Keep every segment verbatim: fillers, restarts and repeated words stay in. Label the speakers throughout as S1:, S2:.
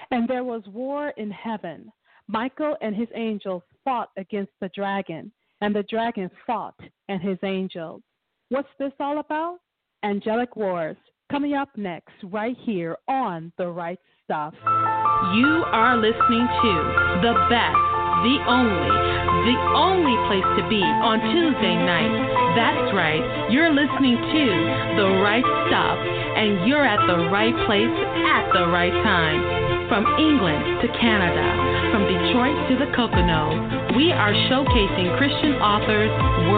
S1: And there was war in heaven. Michael and his angels fought against the dragon, and the dragon fought and his angels. What's this all about? Angelic Wars, coming up next right here on The Right Stuff.
S2: You are listening to the best, the only, the only place to be on Tuesday nights. That's right, you're listening to The Right Stuff, and you're at the right place at the right time. From England to Canada, from Detroit to the Poconos, we are showcasing Christian authors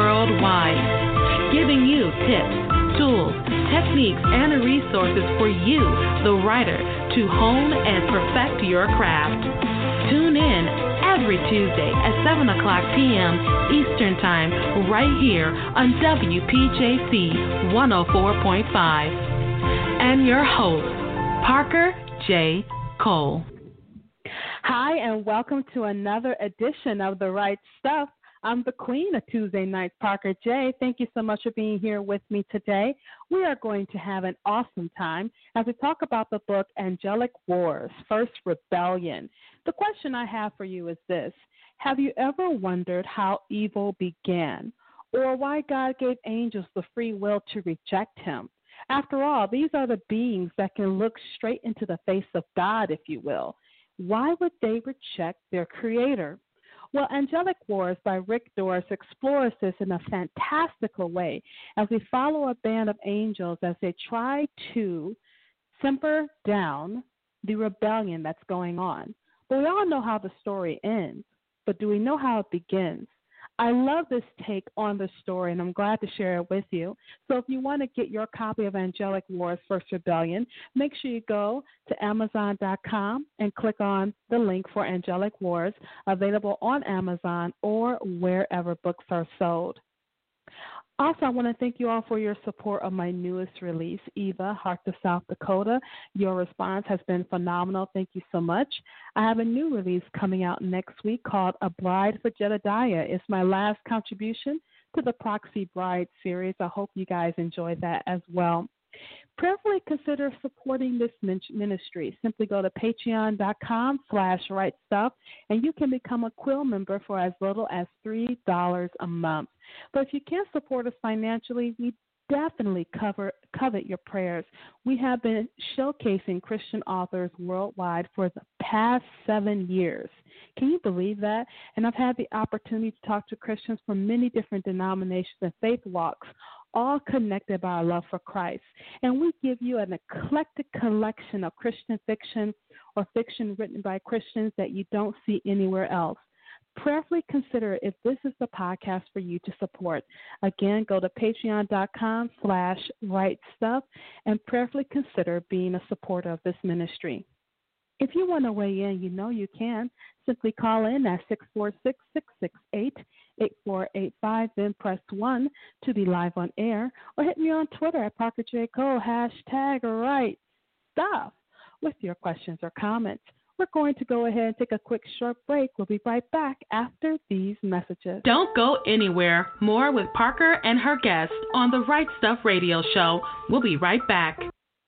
S2: worldwide, giving you tips, tools, techniques, and resources for you, the writer, to hone and perfect your craft. Tune in every Tuesday at seven o'clock p.m. Eastern Time right here on W P J C one oh four point five. And your host, Parker J. Cole.
S1: Hi, and welcome to another edition of The Right Stuff. I'm the queen of Tuesday nights, Parker J. Thank you so much for being here with me today. We are going to have an awesome time as we talk about the book Angelic Wars, First Rebellion. The question I have for you is this: have you ever wondered how evil began, or why God gave angels the free will to reject him? After all, these are the beings that can look straight into the face of God, if you will. Why would they reject their creator? Well, Angelic Wars by Rick Doris explores this in a fantastical way as we follow a band of angels as they try to simper down the rebellion that's going on. But we all know how the story ends, but do we know how it begins? I love this take on the story, and I'm glad to share it with you. So if you want to get your copy of Angelic Wars, First Rebellion, make sure you go to Amazon dot com and click on the link for Angelic Wars, available on Amazon or wherever books are sold. Also, I want to thank you all for your support of my newest release, Eva, Heart of South Dakota. Your response has been phenomenal. Thank you so much. I have a new release coming out next week called A Bride for Jedediah. It's my last contribution to the Proxy Bride series. I hope you guys enjoy that as well. Prayerfully consider supporting this ministry. Simply go to patreon dot com slash right stuff, and you can become a Quill member for as little as three dollars a month. But if you can't support us financially, we definitely cover, covet your prayers. We have been showcasing Christian authors worldwide for the past seven years. Can you believe that? And I've had the opportunity to talk to Christians from many different denominations and faith walks, all connected by our love for Christ. And we give you an eclectic collection of Christian fiction or fiction written by Christians that you don't see anywhere else. Prayerfully consider if this is the podcast for you to support. Again, go to patreon dot com slash right stuff and prayerfully consider being a supporter of this ministry. If you want to weigh in, you know you can. Simply call in at six four six, six six eight, eight four eight five, then press one to be live on air, or hit me on Twitter at Parker J. Cole, hashtag right stuff, with your questions or comments. We're going to go ahead and take a quick short break. We'll be right back after these messages.
S2: Don't go anywhere. More with Parker and her guests on the Right Stuff Radio Show. We'll be right back.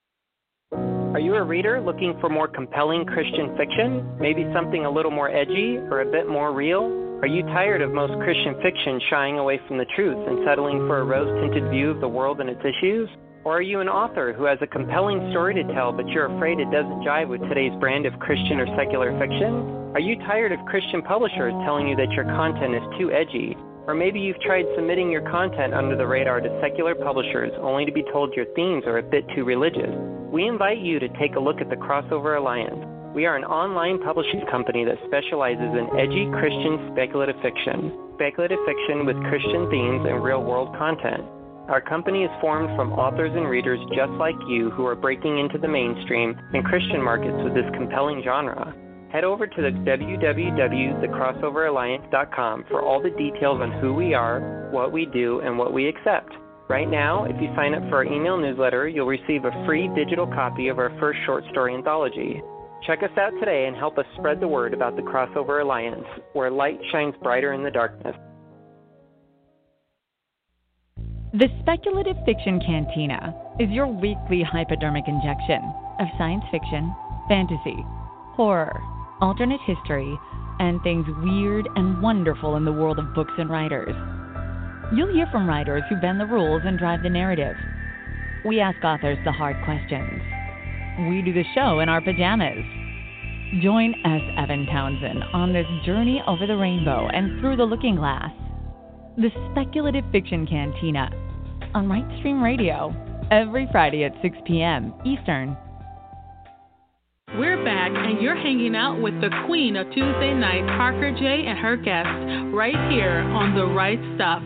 S3: Are you a reader looking for more compelling Christian fiction? Maybe something a little more edgy or a bit more real? Are you tired of most Christian fiction shying away from the truth and settling for a rose-tinted view of the world and its issues? Or are you an author who has a compelling story to tell, but you're afraid it doesn't jive with today's brand of Christian or secular fiction? Are you tired of Christian publishers telling you that your content is too edgy? Or maybe you've tried submitting your content under the radar to secular publishers only to be told your themes are a bit too religious? We invite you to take a look at the Crossover Alliance. We are an online publishing company that specializes in edgy Christian speculative fiction, speculative fiction with Christian themes and real-world content. Our company is formed from authors and readers just like you who are breaking into the mainstream and Christian markets with this compelling genre. Head over to the w w w dot the crossover alliance dot com for all the details on who we are, what we do, and what we accept. Right now, if you sign up for our email newsletter, you'll receive a free digital copy of our first short story anthology. Check us out today and help us spread the word about the Crossover Alliance, where light shines brighter in the darkness.
S4: The Speculative Fiction Cantina is your weekly hypodermic injection of science fiction, fantasy, horror, alternate history, and things weird and wonderful in the world of books and writers. You'll hear from writers who bend the rules and drive the narrative. We ask authors the hard questions. We do the show in our pajamas. Join S. Evan Townsend on this journey over the rainbow and through the looking glass. The Speculative Fiction Cantina on Right Stream Radio every Friday at six p.m. Eastern.
S2: We're back, and you're hanging out with the queen of Tuesday night, Parker J, and her guests, right here on The Right Stuff.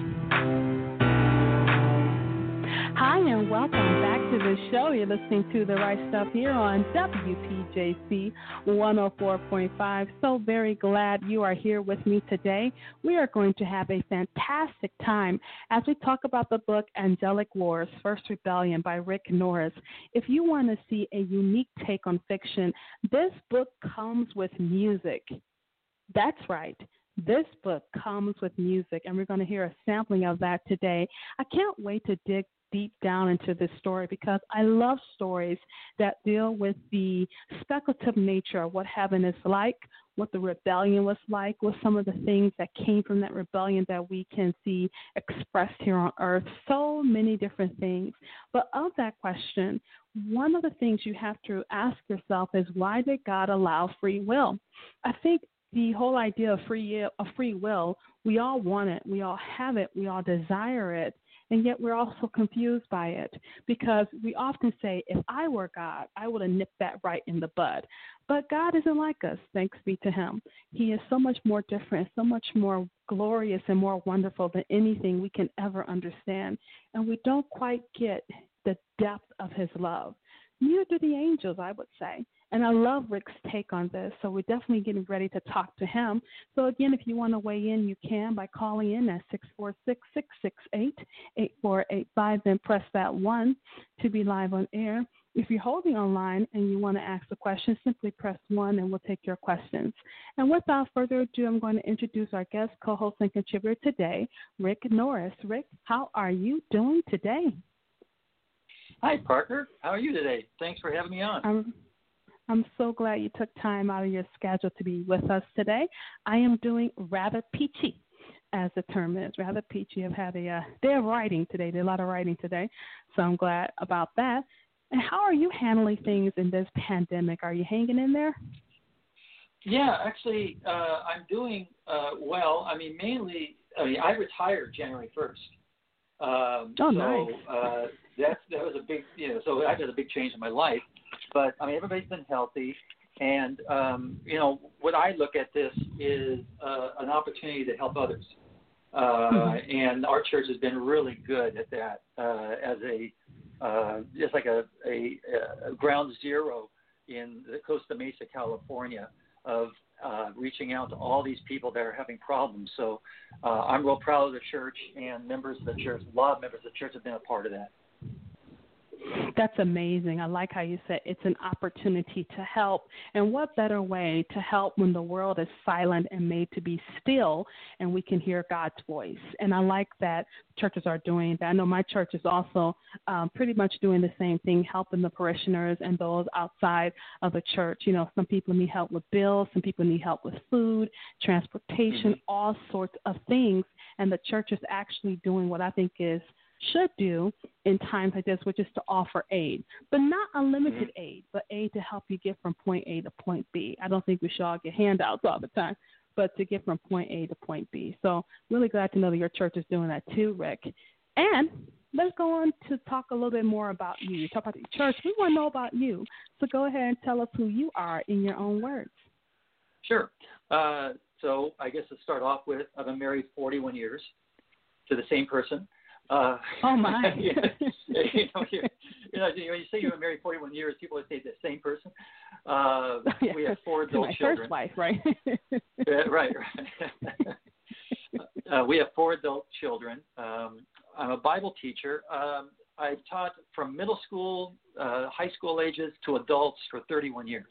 S1: Hi, and welcome back to the show. You're listening to The Right Stuff here on W P J C one oh four point five. So very glad you are here with me today. We are going to have a fantastic time as we talk about the book Angelic Wars, First Rebellion by Rick Norris. If you want to see a unique take on fiction, this book comes with music. That's right. This book comes with music, and we're going to hear a sampling of that today. I can't wait to dig deep down into this story because I love stories that deal with the speculative nature of what heaven is like, what the rebellion was like, what some of the things that came from that rebellion that we can see expressed here on earth, so many different things. But of that question, one of the things you have to ask yourself is, why did God allow free will? I think the whole idea of free, of free will, we all want it, we all have it, we all desire it. And yet we're also confused by it because we often say, if I were God, I would have nipped that right in the bud. But God isn't like us, thanks be to him. He is so much more different, so much more glorious and more wonderful than anything we can ever understand. And we don't quite get the depth of his love. Neither do the angels, I would say. And I love Rick's take on this, so we're definitely getting ready to talk to him. So, again, if you want to weigh in, you can by calling in at six four six, six six eight, eight four eight five, then press that one to be live on air. If you're holding online and you want to ask a question, simply press one and we'll take your questions. And without further ado, I'm going to introduce our guest co-host and contributor today, Rick Norris. Rick, how are you doing today?
S5: Hi, Parker. How are you today? Thanks for having me on.
S1: I'm, I'm so glad you took time out of your schedule to be with us today. I am doing rather peachy, as the term is, rather peachy. I've had a uh, day of writing today, did a lot of writing today, so I'm glad about that. And how are you handling things in this pandemic? Are you hanging in there?
S5: Yeah, actually, uh, I'm doing uh, well. I mean, mainly, I mean, I retired January first. Um,
S1: oh,
S5: so,
S1: nice.
S5: Uh, that, that was a big, you know, so I did a big change in my life. But, I mean, everybody's been healthy. And, um, you know, what I look at this is uh, an opportunity to help others. Uh, mm-hmm. And our church has been really good at that uh, as a, uh, just like a, a, a ground zero in the Costa Mesa, California, of uh, reaching out to all these people that are having problems. So uh, I'm real proud of the church, and members of the church, a lot of members of the church have been a part of that.
S1: That's amazing. I like how you said it's an opportunity to help. And what better way to help when the world is silent and made to be still and we can hear God's voice. And I like that churches are doing that. I know my church is also um, pretty much doing the same thing, helping the parishioners and those outside of the church. You know, some people need help with bills, some people need help with food, transportation, mm-hmm. all sorts of things. And the church is actually doing what I think is should do in times like this, which is to offer aid, but not unlimited mm-hmm. aid, but aid to help you get from point A to point B. I don't think we should all get handouts all the time, but to get from point A to point B. So really glad to know that your church is doing that too, Rick. And let's go on to talk a little bit more about you. You talk about your church. We want to know about you. So go ahead and tell us who you are in your own words.
S5: Sure. Uh, so I guess to start off with, I've been married forty-one years to the same person. Uh,
S1: oh, my.
S5: you know, you know, you know, when you say you've been married forty-one years, people would say the same person. Uh,
S1: yeah,
S5: we have four adult
S1: my
S5: children.
S1: First wife, right?
S5: uh, right, right. uh, we have four adult children. Um, I'm a Bible teacher. Um, I've taught from middle school, uh, high school ages to adults for thirty-one years.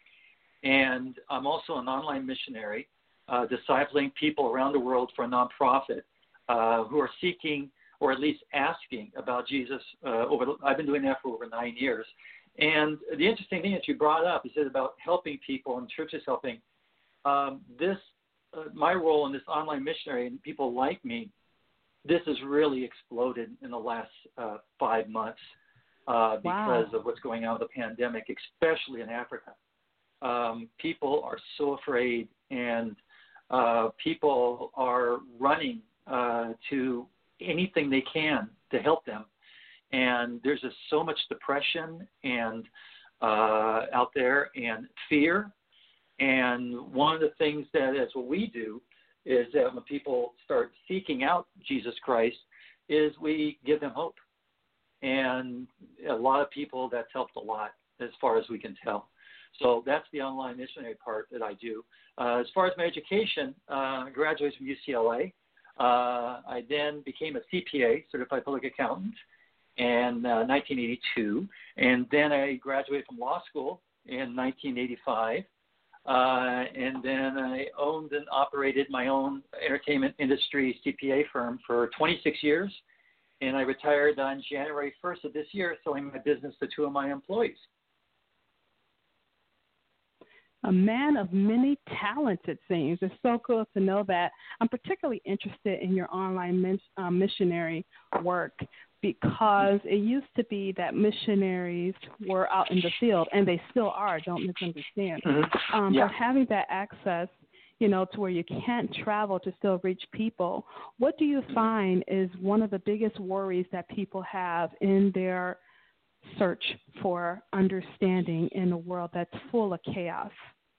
S5: And I'm also an online missionary, uh, discipling people around the world for a nonprofit uh, who are seeking or at least asking about Jesus. Uh, over the, I've been doing that for over nine years. And the interesting thing that you brought up, you said about helping people and churches helping. Um, this, uh, my role in this online missionary and people like me, this has really exploded in the last uh, five months uh, because
S1: wow.
S5: of what's going on with the pandemic, especially in Africa. Um, people are so afraid, and uh, people are running uh, to anything they can to help them. And there's just so much depression and uh, out there, and fear. And one of the things that is what we do is that when people start seeking out Jesus Christ, is we give them hope. And a lot of people, that's helped a lot as far as we can tell. So that's the online missionary part that I do. Uh, as far as my education, uh, I graduated from U C L A. Uh, I then became a C P A, Certified Public Accountant, in uh, nineteen eighty-two. And then I graduated from law school in nineteen eighty-five. Uh, and then I owned and operated my own entertainment industry C P A firm for twenty-six years. And I retired on January first of this year, selling my business to two of my employees.
S1: A man of many talents, it seems. It's so cool to know that. I'm particularly interested in your online mis- uh, missionary work, because it used to be that missionaries were out in the field, and they still are, don't misunderstand.
S5: Mm-hmm.
S1: Um,
S5: yeah.
S1: But having that access, you know, to where you can't travel to still reach people, what do you find is one of the biggest worries that people have in their search for understanding in a world that's full of chaos?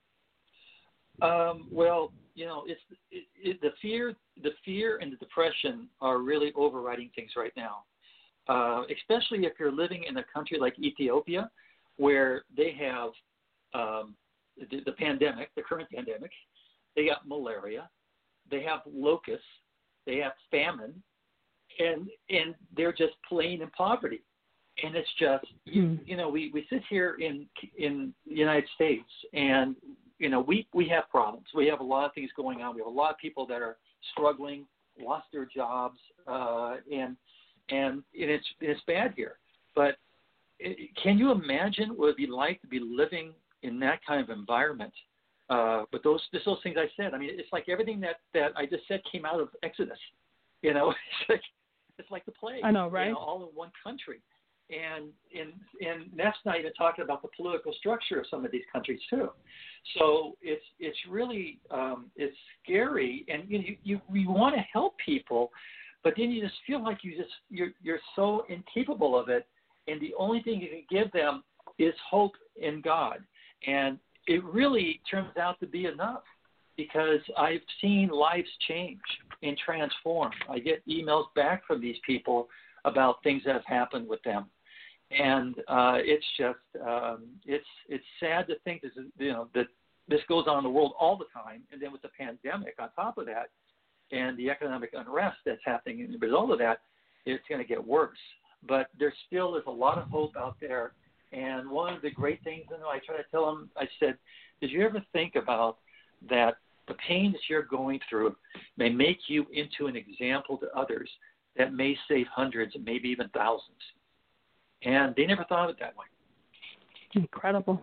S5: Um, well, you know, it's it, it, the fear, the fear and the depression are really overriding things right now. Uh, especially if you're living in a country like Ethiopia, where they have um, the, the pandemic, the current pandemic. They got malaria, they have locusts, they have famine, and and they're just plain in poverty. And it's just, you, you know, we, we sit here in in the United States, and, you know, we, we have problems. We have a lot of things going on. We have a lot of people that are struggling, lost their jobs, uh, and, and and it's it's bad here. But it, can you imagine what it would be like to be living in that kind of environment? Uh, but those just those things I said. I mean, it's like everything that, that I just said came out of Exodus. You know, it's like it's like the plague.
S1: I know, right?
S5: You know, all in one country, and and and that's not even talking about the political structure of some of these countries too. So it's it's really um, it's scary, and you know, you you, you want to help people, but then you just feel like you just you're you're so incapable of it, and the only thing you can give them is hope in God. And it really turns out to be enough, because I've seen lives change and transform. I get emails back from these people about things that have happened with them, and uh, it's just um, it's it's sad to think this is, you know, that this goes on in the world all the time, and then with the pandemic on top of that, and the economic unrest that's happening as a result of that, it's going to get worse. But there still is a lot of hope out there. And one of the great things, you know, I try to tell them, I said, did you ever think about that the pain that you're going through may make you into an example to others that may save hundreds and maybe even thousands? And they never thought of it that way.
S1: Incredible.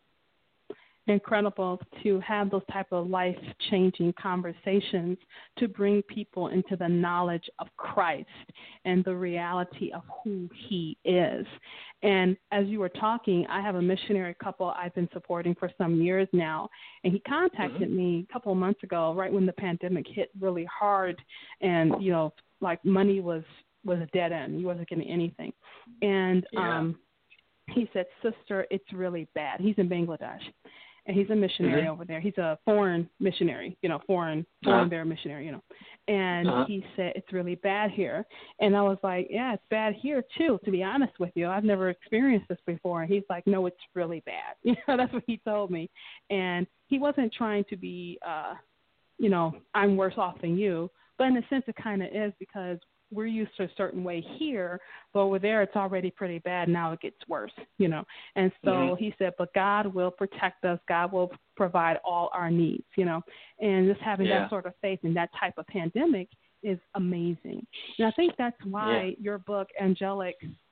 S1: Incredible to have those type of life-changing conversations to bring people into the knowledge of Christ and the reality of who he is. And as you were talking, I have a missionary couple I've been supporting for some years now, and he contacted mm-hmm. me a couple of months ago, right when the pandemic hit really hard, and, you know, like money was, was a dead end. He wasn't getting anything. And
S5: yeah.
S1: um, he said, sister, it's really bad. He's in Bangladesh. And he's a missionary mm-hmm. over there. He's a foreign missionary, you know, foreign, foreign uh-huh. bear missionary, you know. And uh-huh. he said, it's really bad here. And I was like, yeah, it's bad here too, to be honest with you. I've never experienced this before. And he's like, no, it's really bad. You know, that's what he told me. And he wasn't trying to be, uh, you know, I'm worse off than you. But in a sense, it kind of is, because we're used to a certain way here, but over there it's already pretty bad. Now it gets worse, you know. And so mm-hmm. he said, but God will protect us. God will provide all our needs, you know. And just having
S5: yeah.
S1: that sort of faith in that type of pandemic is amazing. And I think that's why
S5: yeah.
S1: your book, Angelic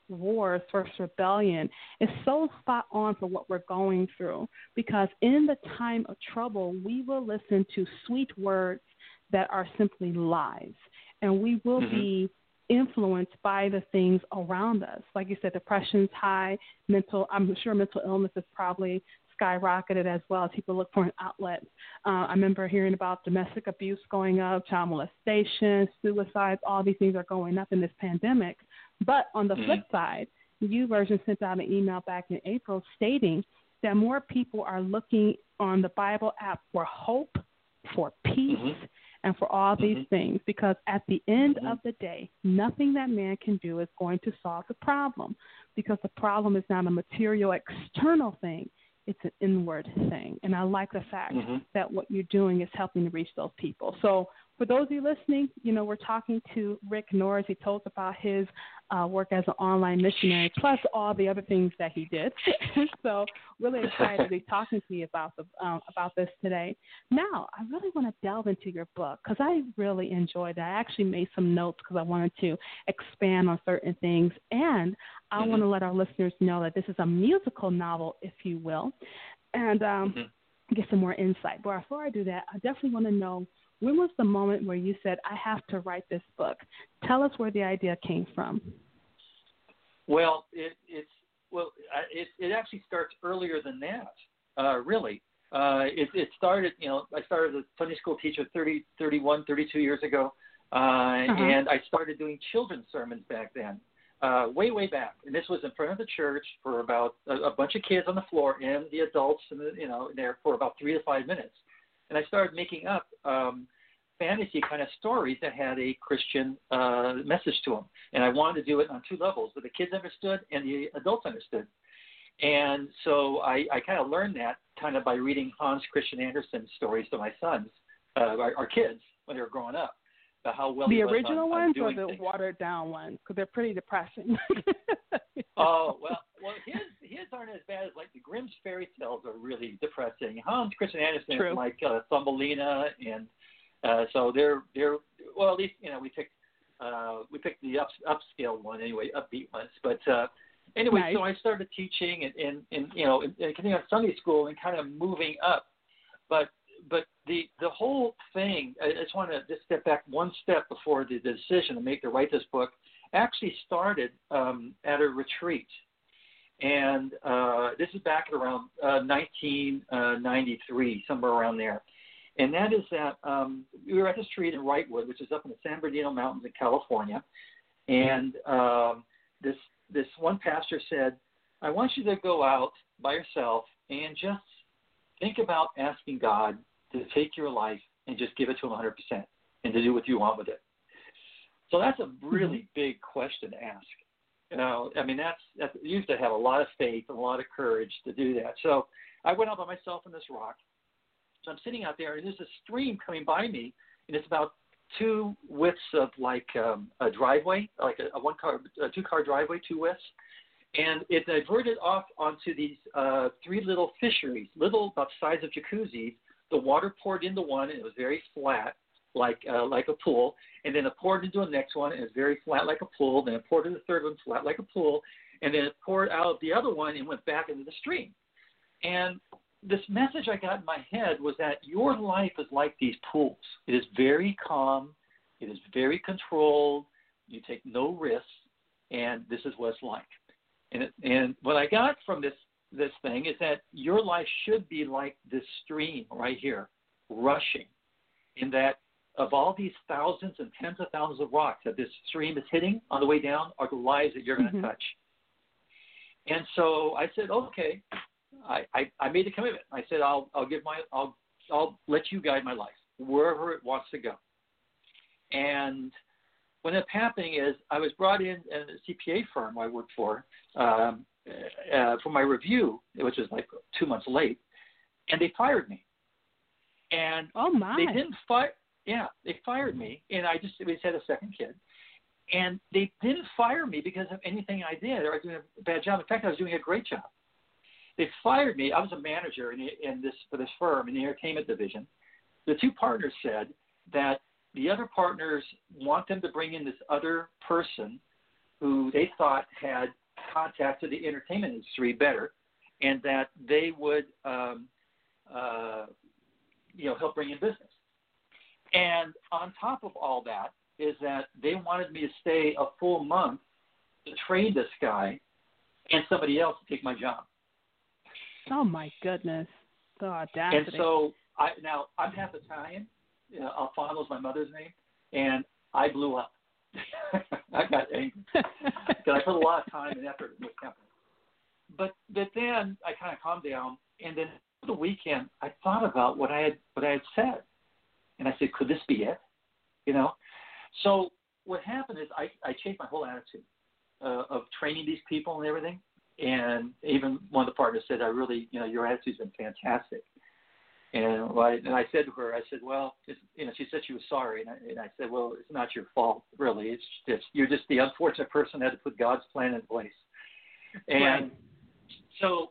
S1: Wars, First Rebellion is so spot on for what we're going through, because in the time of trouble, we will listen to sweet words that are simply lies, and we will mm-hmm. be influenced by the things around us. Like you said, depression's high, mental, I'm sure mental illness is probably skyrocketed as well as people look for an outlet. Uh, I remember hearing about domestic abuse going up, child molestation, suicides, all these things are going up in this pandemic. But on the mm-hmm. flip side, YouVersion sent out an email back in April stating that more people are looking on the Bible app for hope, for peace, mm-hmm. and for all these mm-hmm. things, because at the end mm-hmm. of the day, nothing that man can do is going to solve the problem, because the problem is not a material external thing. It's an inward thing. And I like the fact mm-hmm. that what you're doing is helping to reach those people. So for those of you listening, you know, we're talking to Rick Norris. He told us about his uh, work as an online missionary, plus all the other things that he did. So really excited to be talking to you about the um, about this today. Now, I really want to delve into your book because I really enjoyed it. I actually made some notes because I wanted to expand on certain things. And I mm-hmm. want to let our listeners know that this is a musical novel, if you will, and um, mm-hmm. get some more insight. But before I do that, I definitely want to know, when was the moment where you said, I have to write this book? Tell us where the idea came from.
S5: Well, it, it's well, it, it actually starts earlier than that, uh, really. Uh, it, it started, you know, I started as a Sunday school teacher thirty, thirty-one, thirty-two years ago, uh, uh-huh. and I started doing children's sermons back then, uh, way, way back. And this was in front of the church for about a, a bunch of kids on the floor and the adults, and the, you know, there for about three to five minutes. And I started making up um, fantasy kind of stories that had a Christian uh, message to them. And I wanted to do it on two levels, where the kids understood and the adults understood. And so I, I kind of learned that kind of by reading Hans Christian Andersen's stories to my sons, uh, our, our kids, when they were growing up. How well
S1: the
S5: he
S1: original
S5: was on,
S1: ones
S5: on
S1: or the
S5: things.
S1: watered down ones? Because they're pretty depressing.
S5: Oh, well, well, his his aren't as bad as, like, the Grimm's fairy tales are really depressing. Hans Christian Andersen
S1: True.
S5: is like uh, Thumbelina, and uh, so they're they're well, at least, you know, we picked uh, we picked the up, upscale one anyway, upbeat ones. But uh, anyway,
S1: nice.
S5: So I started teaching and, and, and you know, and, and continuing on Sunday school and kind of moving up, but. But the the whole thing, I just want to just step back one step before the, the decision to make to write this book, actually started um, at a retreat. And uh, this is back at around uh, nineteen ninety-three, somewhere around there. And that is that um, we were at this retreat in Wrightwood, which is up in the San Bernardino Mountains in California. And um, this this one pastor said, I want you to go out by yourself and just think about asking God to take your life and just give it to him one hundred percent and to do what you want with it. So that's a really mm-hmm. big question to ask. You know, I mean, that's, that's you have to have a lot of faith and a lot of courage to do that. So I went out by myself on this rock. So I'm sitting out there, and there's a stream coming by me, and it's about two widths of like um, a driveway, like a, a one car, a two car driveway, two widths. And it diverted off onto these uh, three little fisheries, little about the size of jacuzzis. The water poured into one, and it was very flat, like uh, like a pool. And then it poured into the next one, and it was very flat like a pool. Then it poured into the third one, flat like a pool. And then it poured out of the other one and went back into the stream. And this message I got in my head was that your life is like these pools. It is very calm. It is very controlled. You take no risks, and this is what it's like. And, it, and what I got from this this thing is that your life should be like this stream right here, rushing, in that of all these thousands and tens of thousands of rocks that this stream is hitting on the way down are the lives that you're going to mm-hmm. touch. And so I said, okay, I, I, I made a commitment. I said, I'll I'll give my I'll I'll let you guide my life wherever it wants to go. And what ended up happening is I was brought in at a C P A firm I worked for um, uh, for my review, which was like two months late, and they fired me. And
S1: oh my,
S5: they didn't fire. Yeah, they fired me, and I just we just had a second kid, and they didn't fire me because of anything I did or I was doing a bad job. In fact, I was doing a great job. They fired me. I was a manager in, in this for this firm in the entertainment division. The two partners said that the other partners want them to bring in this other person who they thought had contacts to the entertainment industry better, and that they would, um, uh, you know, help bring in business. And on top of all that is that they wanted me to stay a full month to train this guy and somebody else to take my job.
S1: Oh my goodness, the audacity!
S5: And so I now I'm half Italian. You know, Alfano is my mother's name, and I blew up. I got angry because I put a lot of time and effort in this company. But but then I kind of calmed down, and then over the weekend I thought about what I had what I had said, and I said, could this be it? You know. So what happened is I I changed my whole attitude uh, of training these people and everything. And even one of the partners said, I really, you know, your attitude's been fantastic. And well, I, and I said to her, I said, well, it's, you know, she said she was sorry. And I, and I said, well, it's not your fault, really. It's just, you're just the unfortunate person that had to put God's plan in place. And right. so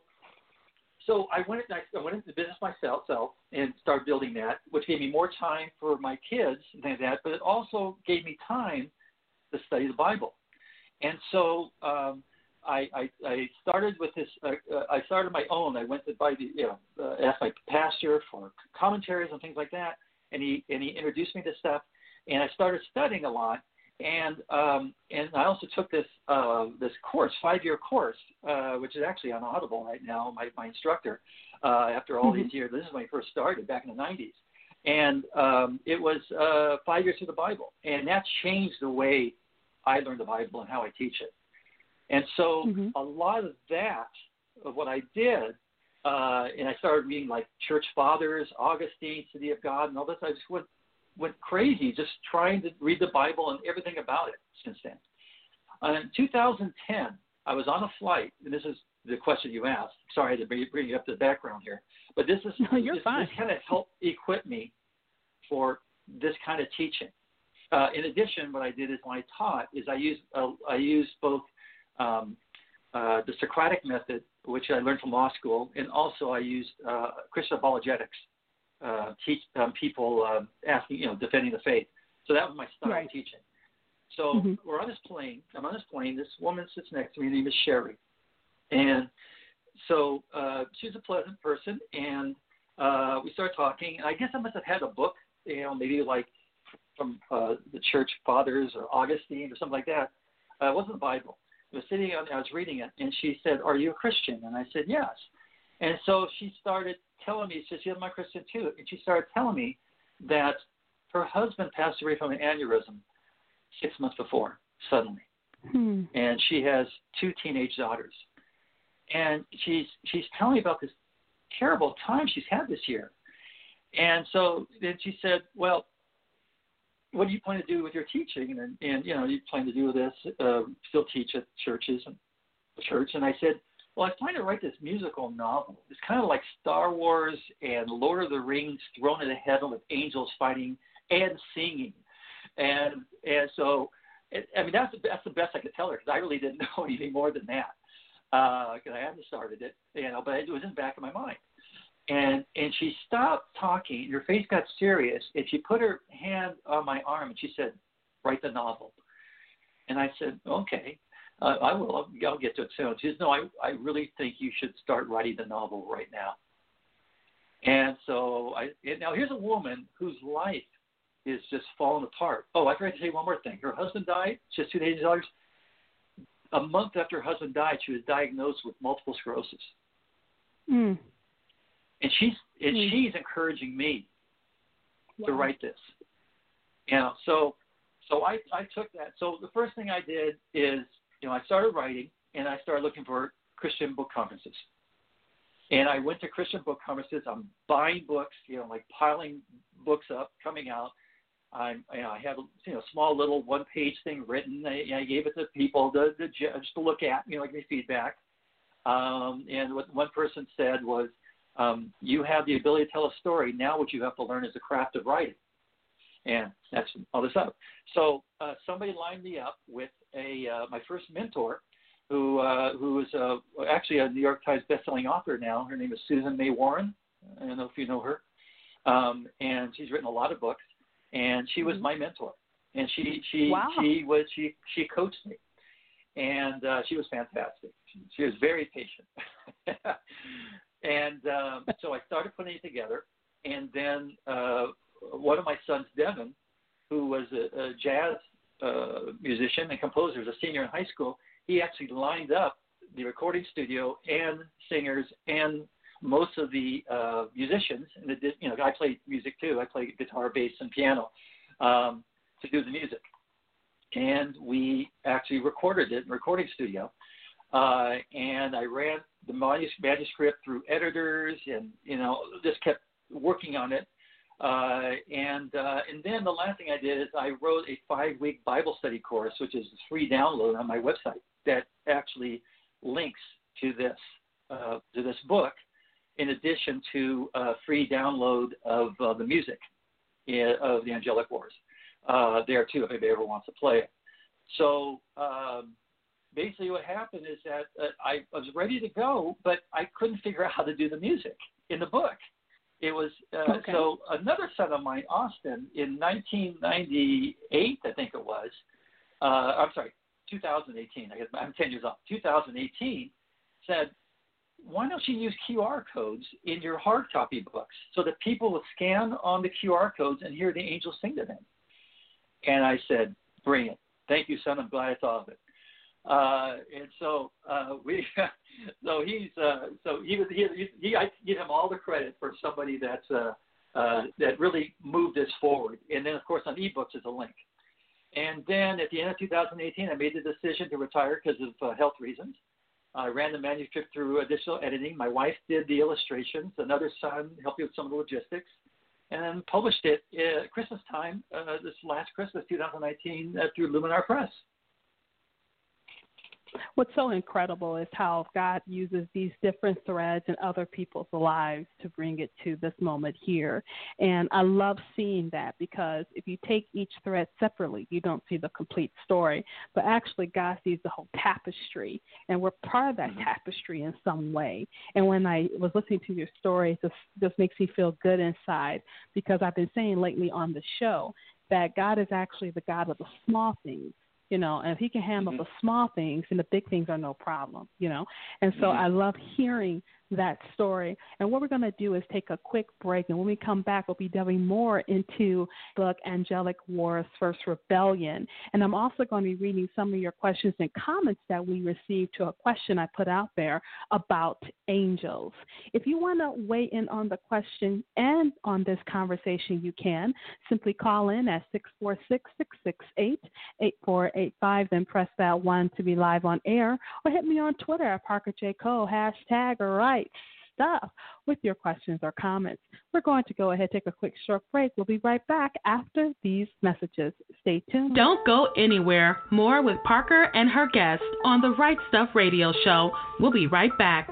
S5: so I went, I went into business myself so, and started building that, which gave me more time for my kids than that, but it also gave me time to study the Bible. And so um, I, I, I started with this. Uh, uh, I started my own. I went to buy the, you know, uh, asked my pastor for commentaries and things like that, and he and he introduced me to stuff, and I started studying a lot. And um, and I also took this uh, this course, five year course, uh, which is actually on Audible right now. My my instructor, uh, after all mm-hmm. these years, this is when I first started back in the nineties, and um, it was uh, five years through the Bible, and that changed the way I learned the Bible and how I teach it. And so mm-hmm. a lot of that, of what I did, uh, and I started reading like Church Fathers, Augustine, City of God, and all this. I just went, went crazy just trying to read the Bible and everything about it since then. Uh, in two thousand ten, I was on a flight, and this is the question you asked. Sorry to bring you up to the background here. But this is
S1: no, you're
S5: this,
S1: fine.
S5: this kind of helped equip me for this kind of teaching. Uh, in addition, what I did is when I taught is I used uh, I used both um, uh, the Socratic method, which I learned from law school, and also I used uh, Christian apologetics, uh, teach um, people uh, asking, you know, defending the faith. So that was my style
S1: right.
S5: of teaching. So mm-hmm. we're on this plane. I'm on this plane. This woman sits next to me. Her name is Sherry, and so uh, she's a pleasant person, and uh, we start talking. And I guess I must have had a book, you know, maybe like from uh, the Church Fathers or Augustine or something like that. Uh, it wasn't the Bible. I was sitting on, I was reading it, and she said, "Are you a Christian?" And I said, "Yes." And so she started telling me, she said, "Yeah, I'm a Christian too." And she started telling me that her husband passed away from an aneurysm six months before, suddenly. Hmm. And she has two teenage daughters. And she's she's telling me about this terrible time she's had this year. And so then she said, "Well, what do you plan to do with your teaching?" And, and you know, you plan to do this, uh, still teach at churches and church. And I said, "Well, I plan to write this musical novel. It's kind of like Star Wars and Lord of the Rings thrown in a heaven with angels fighting and singing." And and so, it, I mean, that's the, that's the best I could tell her, because I really didn't know anything more than that, because uh, I hadn't started it, you know, but it was in the back of my mind. And and she stopped talking, and her face got serious, and she put her hand on my arm, and she said, "Write the novel." And I said, "Okay, uh, I will. I'll, I'll get to it soon." She says, "No, I, I really think you should start writing the novel right now." And so, I and now here's a woman whose life is just falling apart. Oh, I forgot to say one more thing. Her husband died. She has two teenage daughters. A month after her husband died, she was diagnosed with multiple sclerosis. Mm. And she's and mm. she's encouraging me wow. to write this. You know, so so I, I took that. So the first thing I did is, you know, I started writing, and I started looking for Christian book conferences. And I went to Christian book conferences. I'm buying books, you know, like piling books up, coming out. I'm, you know, I had, you know, small little one-page thing written. I, I gave it to people, the, the judge to look at, you know, give me feedback. Um, and what one person said was, um, "You have the ability to tell a story. Now what you have to learn is the craft of writing." And that's all this up. So uh, somebody lined me up with a uh, my first mentor, who uh, who is uh, actually a New York Times bestselling author now. Her name is Susan May Warren. I don't know if you know her. Um, and she's written a lot of books. And she was my mentor, and she she
S1: wow.
S5: she was she she coached me, and uh, she was fantastic. She, she was very patient. and um, so I started putting it together, and then uh, one of my sons, Devin, who was a, a jazz uh, musician and composer, was a senior in high school, he actually lined up the recording studio and singers and most of the uh, musicians. And the, you know, I play music too. I play guitar, bass, and piano um, to do the music. And we actually recorded it in a recording studio. Uh, and I ran the manuscript through editors, and you know, just kept working on it. Uh, and uh, and then the last thing I did is I wrote a five-week Bible study course, which is a free download on my website that actually links to this uh, to this book, in addition to a free download of uh, the music in, of the Angelic Wars uh, there too, if anybody ever wants to play it. So um, basically, what happened is that uh, I was ready to go, but I couldn't figure out how to do the music in the book. It was uh,
S1: okay.
S5: So another son of mine, Austin, in nineteen ninety-eight, I think it was. Uh, I'm sorry, two thousand eighteen. I guess I'm ten years off. two thousand eighteen said, "Why don't you use Q R codes in your hard copy books so that people will scan on the Q R codes and hear the angels sing to them?" And I said, "Bring it. Thank you, son. I'm glad I thought of it." Uh, and so uh, we, so he's, uh, so he was, he, he, I give him all the credit for somebody that's, uh, uh, that really moved this forward. And then, of course, on ebooks is a link. And then at the end of two thousand eighteen, I made the decision to retire because of uh, health reasons. I ran the manuscript through additional editing. My wife did the illustrations. Another son helped me with some of the logistics, and published it at Christmas time, uh, this last Christmas, two thousand nineteen, uh, through Luminar Press.
S1: What's so incredible is how God uses these different threads in other people's lives to bring it to this moment here. And I love seeing that, because if you take each thread separately, you don't see the complete story. But actually, God sees the whole tapestry, and we're part of that mm-hmm. tapestry in some way. And when I was listening to your story, it just, just makes me feel good inside, because I've been saying lately on the show that God is actually the God of the small things. You know, and if he can handle mm-hmm. the small things, then the big things are no problem, you know. And so mm-hmm. I love hearing that story. And what we're going to do is take a quick break. And when we come back, we'll be delving more into the book Angelic Wars, First Rebellion. And I'm also going to be reading some of your questions and comments that we received to a question I put out there about angels. If you want to weigh in on the question and on this conversation, you can. Simply call in at six four six, six six eight, eight four eight five, then press that one to be live on air, or hit me on Twitter at Parker J. Cole, hashtag right stuff, with your questions or comments. We're going to go ahead and take a quick short break. We'll be right back after these messages. Stay tuned.
S2: Don't go anywhere. More with Parker and her guests on the Right Stuff Radio Show. We'll be right back.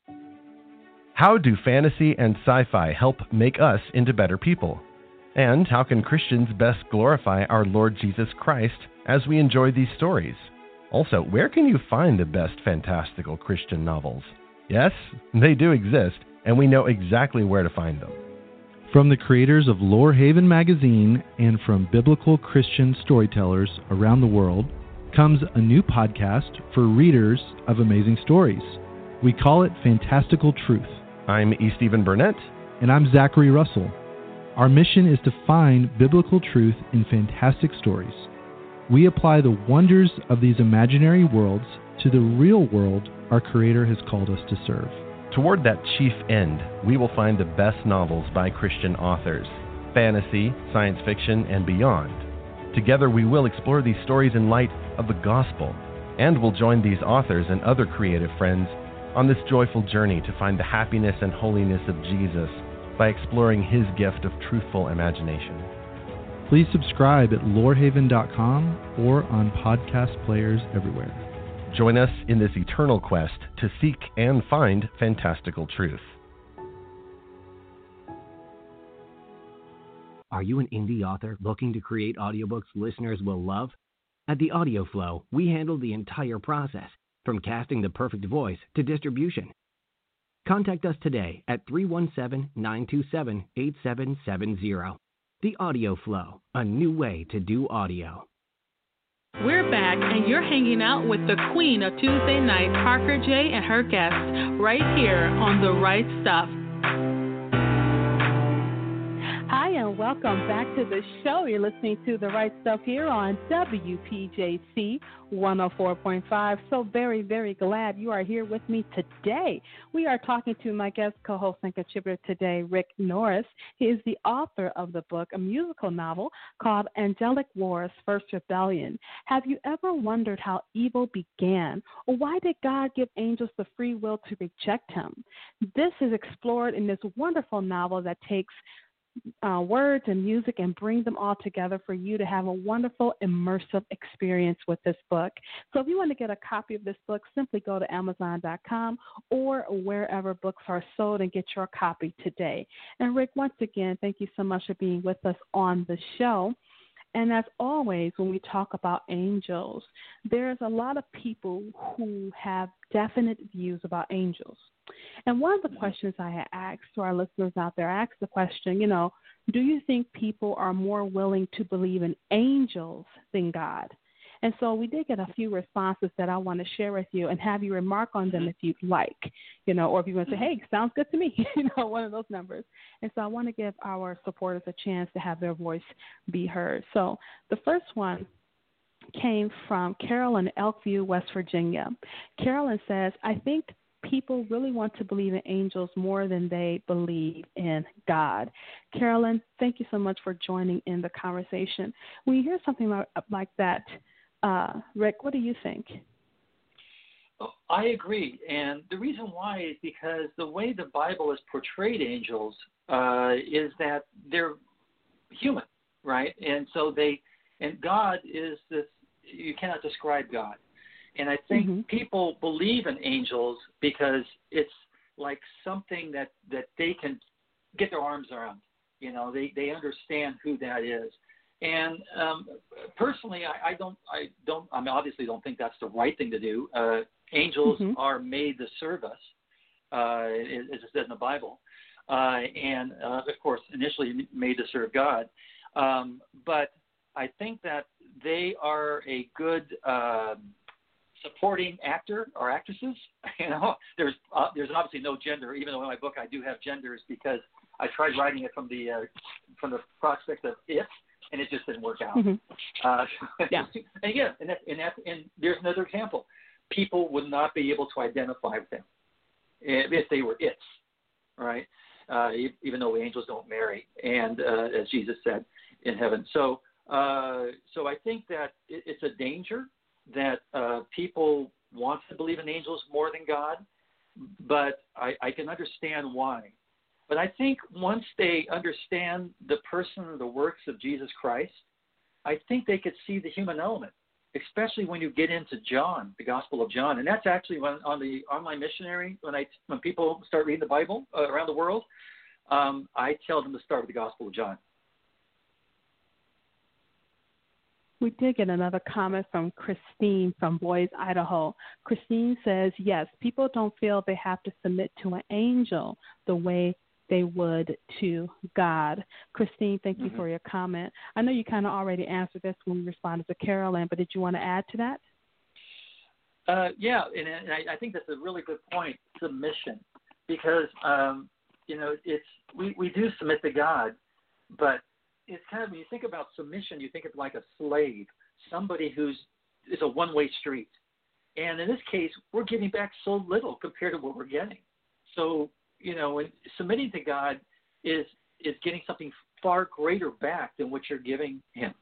S6: How do fantasy and sci-fi help make us into better people? And how can Christians best glorify our Lord Jesus Christ as we enjoy these stories? Also, where can you find the best fantastical Christian novels? Yes, they do exist, and we know exactly where to find them.
S7: From the creators of Lorehaven Magazine and from biblical Christian storytellers around the world comes a new podcast for readers of amazing stories. We call it Fantastical Truth.
S6: I'm E. Stephen Burnett.
S7: And I'm Zachary Russell. Our mission is to find biblical truth in fantastic stories. We apply the wonders of these imaginary worlds to the real world our Creator has called us to serve.
S6: Toward that chief end, we will find the best novels by Christian authors, fantasy, science fiction, and beyond. Together we will explore these stories in light of the gospel, and we'll join these authors and other creative friends on this joyful journey to find the happiness and holiness of Jesus by exploring his gift of truthful imagination.
S7: Please subscribe at lorehaven dot com or on podcast players everywhere.
S6: Join us in this eternal quest to seek and find fantastical truth.
S8: Are you an indie author looking to create audiobooks listeners will love? At The Audio Flow, we handle the entire process, from casting the perfect voice to distribution. Contact us today at three one seven, nine two seven, eight seven seven zero. The Audio Flow, a new way to do audio.
S2: We're back, and you're hanging out with the Queen of Tuesday Night, Parker J, and her guests, right here on The Right Stuff.
S1: Hi, and welcome back to the show. You're listening to The Right Stuff here on W P J C one oh four point five. So very, very glad you are here with me today. We are talking to my guest co-host and contributor today, Rick Norris. He is the author of the book, a musical novel called Angelic Wars, First Rebellion. Have you ever wondered how evil began, or why did God give angels the free will to reject him? This is explored in this wonderful novel that takes Uh, words and music and bring them all together for you to have a wonderful, immersive experience with this book. So if you want to get a copy of this book, simply go to amazon dot com or wherever books are sold and get your copy today. And Rick, once again, thank you so much for being with us on the show. And as always, when we talk about angels, there's a lot of people who have definite views about angels. And one of the questions I had asked to our listeners out there, I asked the question, you know, do you think people are more willing to believe in angels than God? And so we did get a few responses that I want to share with you and have you remark on them if you'd like, you know, or if you want to say, hey, sounds good to me, you know, one of those numbers. And so I want to give our supporters a chance to have their voice be heard. So the first one came from Carolyn, Elkview, West Virginia. Carolyn says, I think people really want to believe in angels more than they believe in God. Carolyn, thank you so much for joining in the conversation. When you hear something like, like that, uh, Rick, what do you think?
S5: Oh, I agree. And the reason why is because the way the Bible has portrayed angels uh, is that they're human, right? And so they, and God is this, you cannot describe God. And I think mm-hmm. people believe in angels because it's like something that, that they can get their arms around. You know, they, they understand who that is. And um, personally, I, I don't, I don't, I mean, obviously don't think that's the right thing to do. Uh, angels mm-hmm. are made to serve us, uh, as it says in the Bible, uh, and uh, of course, initially made to serve God. Um, but I think that they are a good uh, supporting actor or actresses. You know, there's uh, there's obviously no gender, even though in my book I do have genders because I tried writing it from the uh, from the prospect of it. And it just didn't work out. Mm-hmm. Uh,
S1: yeah.
S5: and yeah, and, that, and, that, and there's another example. People would not be able to identify with them if they were its, right? Uh, even though angels don't marry, and uh, as Jesus said in heaven. So, uh, so I think that it, it's a danger that uh, people want to believe in angels more than God, but I, I can understand why. But I think once they understand the person and the works of Jesus Christ, I think they could see the human element, especially when you get into John, the Gospel of John. And that's actually when on the online missionary, when I when people start reading the Bible uh, around the world, um, I tell them to start with the Gospel of John.
S1: We did get another comment from Christine from Boise, Idaho. Christine says, yes, people don't feel they have to submit to an angel the way they would to God. Christine, thank you mm-hmm. for your comment. I know you kind of already answered this when we responded to Carolyn, but did you want to add to that?
S5: Uh, yeah, and, and I, I think that's a really good point, submission, because, um, you know, it's we, we do submit to God, but it's kind of, when you think about submission, you think of like a slave, somebody who's is a one-way street. And in this case, we're giving back so little compared to what we're getting. So, you know, and submitting to God is is getting something far greater back than what you're giving him.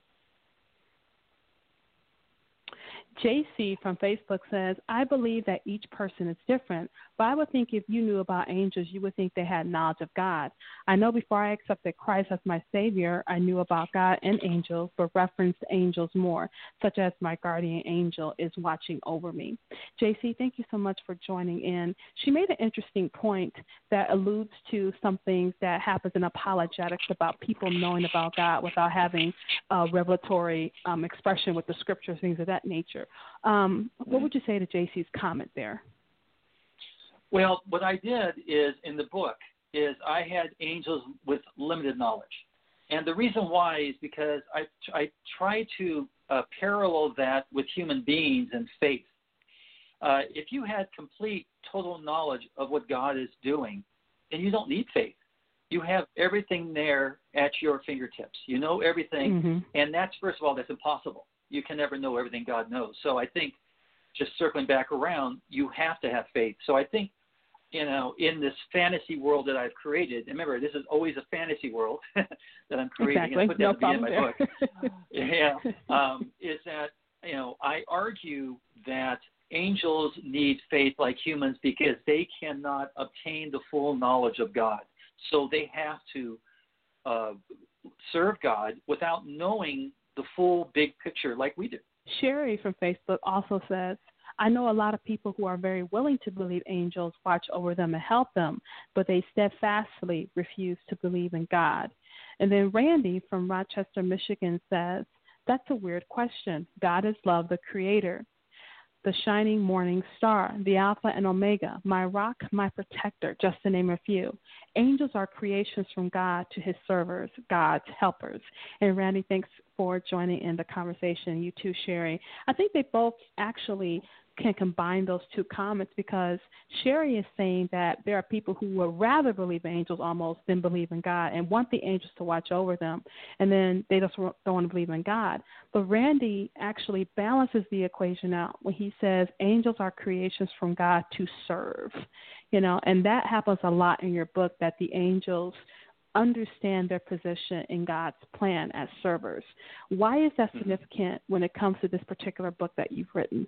S1: J C from Facebook says, I believe that each person is different, but I would think if you knew about angels, you would think they had knowledge of God. I know before I accepted Christ as my Savior, I knew about God and angels, but referenced angels more, such as my guardian angel is watching over me. J C, thank you so much for joining in. She made an interesting point that alludes to something that happens in apologetics about people knowing about God without having a revelatory um, expression with the scriptures, things of that nature. Um, what would you say to J C's comment there?
S5: Well, what I did is in the book is I had angels with limited knowledge. And the reason why is because I, I try to uh, parallel that with human beings and faith. Uh, if you had complete, total knowledge of what God is doing, then you don't need faith. You have everything there at your fingertips. You know everything,
S1: mm-hmm.
S5: and that's, first of all, that's impossible. You can never know everything God knows. So I think, just circling back around, you have to have faith. So I think, you know, in this fantasy world that I've created, and remember, this is always a fantasy world that I'm creating.
S1: Exactly.
S5: And put that
S1: No
S5: at the beginning of my
S1: book.
S5: yeah, um, is that, you know, I argue that angels need faith like humans because they cannot obtain the full knowledge of God. So they have to uh, serve God without knowing the full big picture like we do.
S1: Sherry from Facebook also says, I know a lot of people who are very willing to believe angels watch over them and help them, but they steadfastly refuse to believe in God. And then Randy from Rochester, Michigan says, that's a weird question. God is love, the creator, the shining morning star, the Alpha and Omega, my rock, my protector, just to name a few. Angels are creations from God to his servers, God's helpers. And Randy, thanks for joining in the conversation. You too, Sherry. I think they both actually can combine those two comments because Sherry is saying that there are people who would rather believe in angels almost than believe in God and want the angels to watch over them, and then they just don't want to believe in God. But Randy actually balances the equation out when he says angels are creations from God to serve, you know, and that happens a lot in your book, that the angels understand their position in God's plan as servers. Why is that significant when it comes to this particular book that you've written?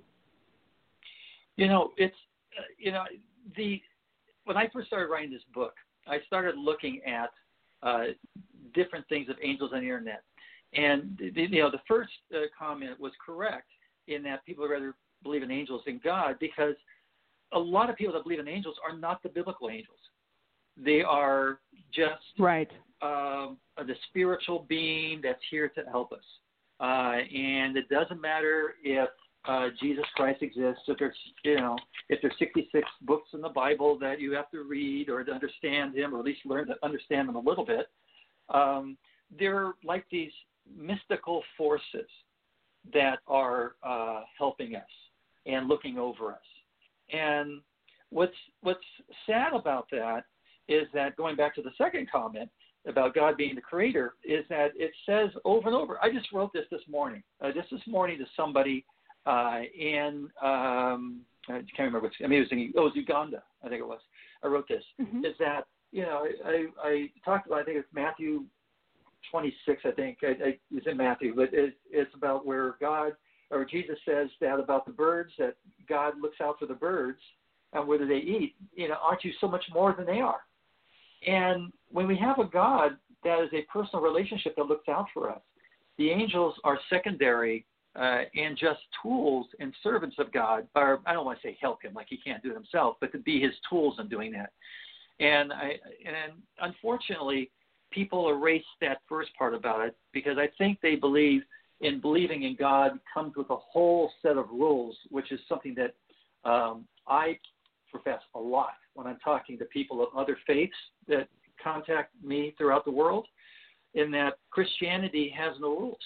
S5: You know, it's, uh, you know, the when I first started writing this book, I started looking at uh, different things of angels on the internet. And, the, you know, the first uh, comment was correct in that people would rather believe in angels than God, because a lot of people that believe in angels are not the biblical angels. They are just
S1: right.
S5: um, the spiritual being that's here to help us. Uh, and it doesn't matter if Uh, Jesus Christ exists. If there's, you know, if there's sixty-six books in the Bible that you have to read or to understand him, or at least learn to understand them a little bit, um, they're like these mystical forces that are uh, helping us and looking over us. And what's what's sad about that is that, going back to the second comment about God being the creator, is that it says over and over. I just wrote this this morning. Uh, just this morning to somebody. Uh, in, um, I can't remember which, I mean, it was, in, it was Uganda, I think it was. I wrote this,
S1: mm-hmm.
S5: is that, you know, I, I talked about, I think it's Matthew twenty-six, I think, I, I, it's in Matthew, but it, it's about where God, or Jesus says that about the birds, that God looks out for the birds and whether they eat, you know, aren't you so much more than they are? And when we have a God that is a personal relationship that looks out for us, the angels are secondary Uh, and just tools and servants of God, or I don't want to say help him like he can't do it himself, but to be his tools in doing that. And I, and unfortunately, people erase that first part about it because I think they believe in believing in God comes with a whole set of rules, which is something that um, I profess a lot when I'm talking to people of other faiths that contact me throughout the world, in that Christianity has no rules.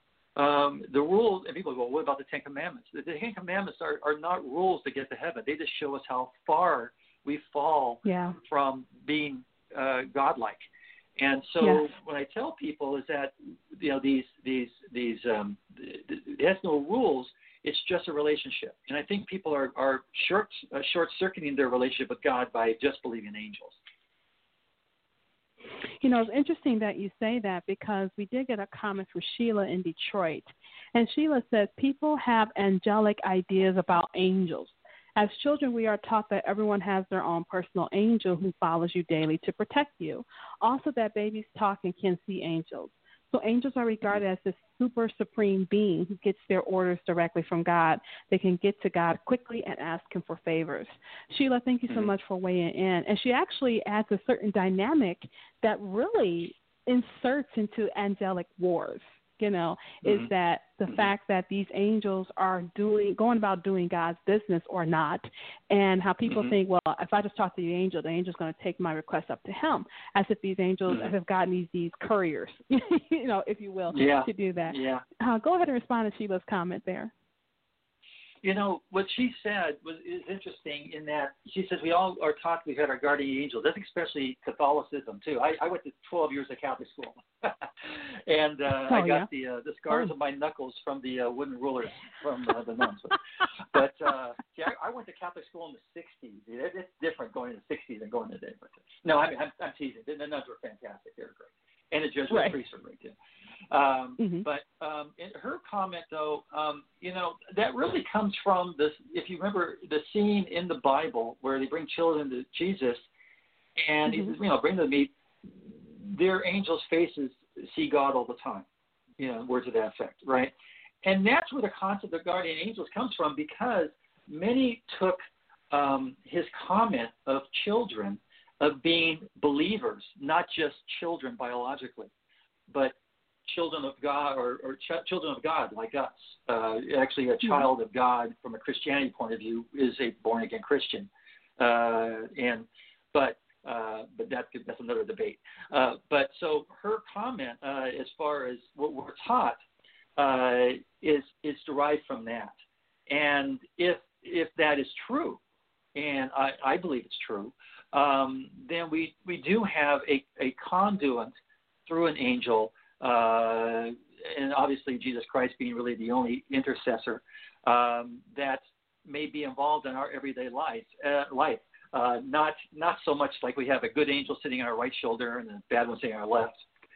S5: Um, the rules, and people go, well, what about the Ten Commandments? The, the Ten Commandments are, are not rules to get to heaven. They just show us how far we fall
S1: yeah.
S5: from being uh, godlike. And so
S1: yes.
S5: when I tell people is that, you know, these, these, these, um, it has no rules. It's just a relationship. And I think people are, are short, uh, short-circuiting their relationship with God by just believing in angels.
S1: You know, it's interesting that you say that because we did get a comment from Sheila in Detroit. And Sheila says, people have angelic ideas about angels. As children, we are taught that everyone has their own personal angel who follows you daily to protect you. Also that babies talk and can see angels. So angels are regarded as this super supreme being who gets their orders directly from God. They can get to God quickly and ask him for favors. Sheila, thank you so
S5: mm-hmm.
S1: much for weighing in. And she actually adds a certain dynamic that really inserts into angelic wars. you know,
S5: mm-hmm.
S1: is that the
S5: mm-hmm.
S1: fact that these angels are doing, going about doing God's business or not, and how people
S5: mm-hmm.
S1: think, well, if I just talk to the angel, the angel's going to take my request up to him, as if these angels
S5: mm-hmm.
S1: have gotten these, these couriers, you know, if you will,
S5: yeah.
S1: to do that.
S5: Yeah.
S1: Uh, go ahead and respond to Sheila's comment there.
S5: You know, what she said was is interesting in that she says we all are taught we've had our guardian angels. That's especially Catholicism, too. I, I went to twelve years of Catholic school, and uh,
S1: oh,
S5: I got
S1: yeah?
S5: the uh, the scars
S1: oh.
S5: of my knuckles from the uh, wooden rulers from uh, the nuns. But, but uh, yeah, I, I went to Catholic school in the sixties. It, it's different going in the sixties than going today. But, no, I mean, I'm, I'm teasing. The nuns were fantastic. They were great. And the Jesuit
S1: right.
S5: priests were great, too. Um,
S1: mm-hmm.
S5: But um, in her comment, though, um, you know, that really comes from this. If you remember the scene in the Bible where they bring children to Jesus, and
S1: mm-hmm.
S5: he says, you know, bring them to meet. Their angels' faces see God all the time. You know, words of that effect, right? And that's where the concept of guardian angels comes from, because many took um, his comment of children of being believers, not just children biologically, but children of God or, or ch- children of God like us. Uh, actually, a child of God from a Christianity point of view is a born-again Christian. Uh, and but uh, but that, that's another debate. Uh, but so her comment, uh, as far as what we're taught, uh, is is derived from that. And if if that is true, and I, I believe it's true, um, then we, we do have a, a conduit through an angel, uh, and obviously Jesus Christ being really the only intercessor, um, that may be involved in our everyday life. Uh, life. Uh, not not so much like we have a good angel sitting on our right shoulder and a bad one sitting on our left.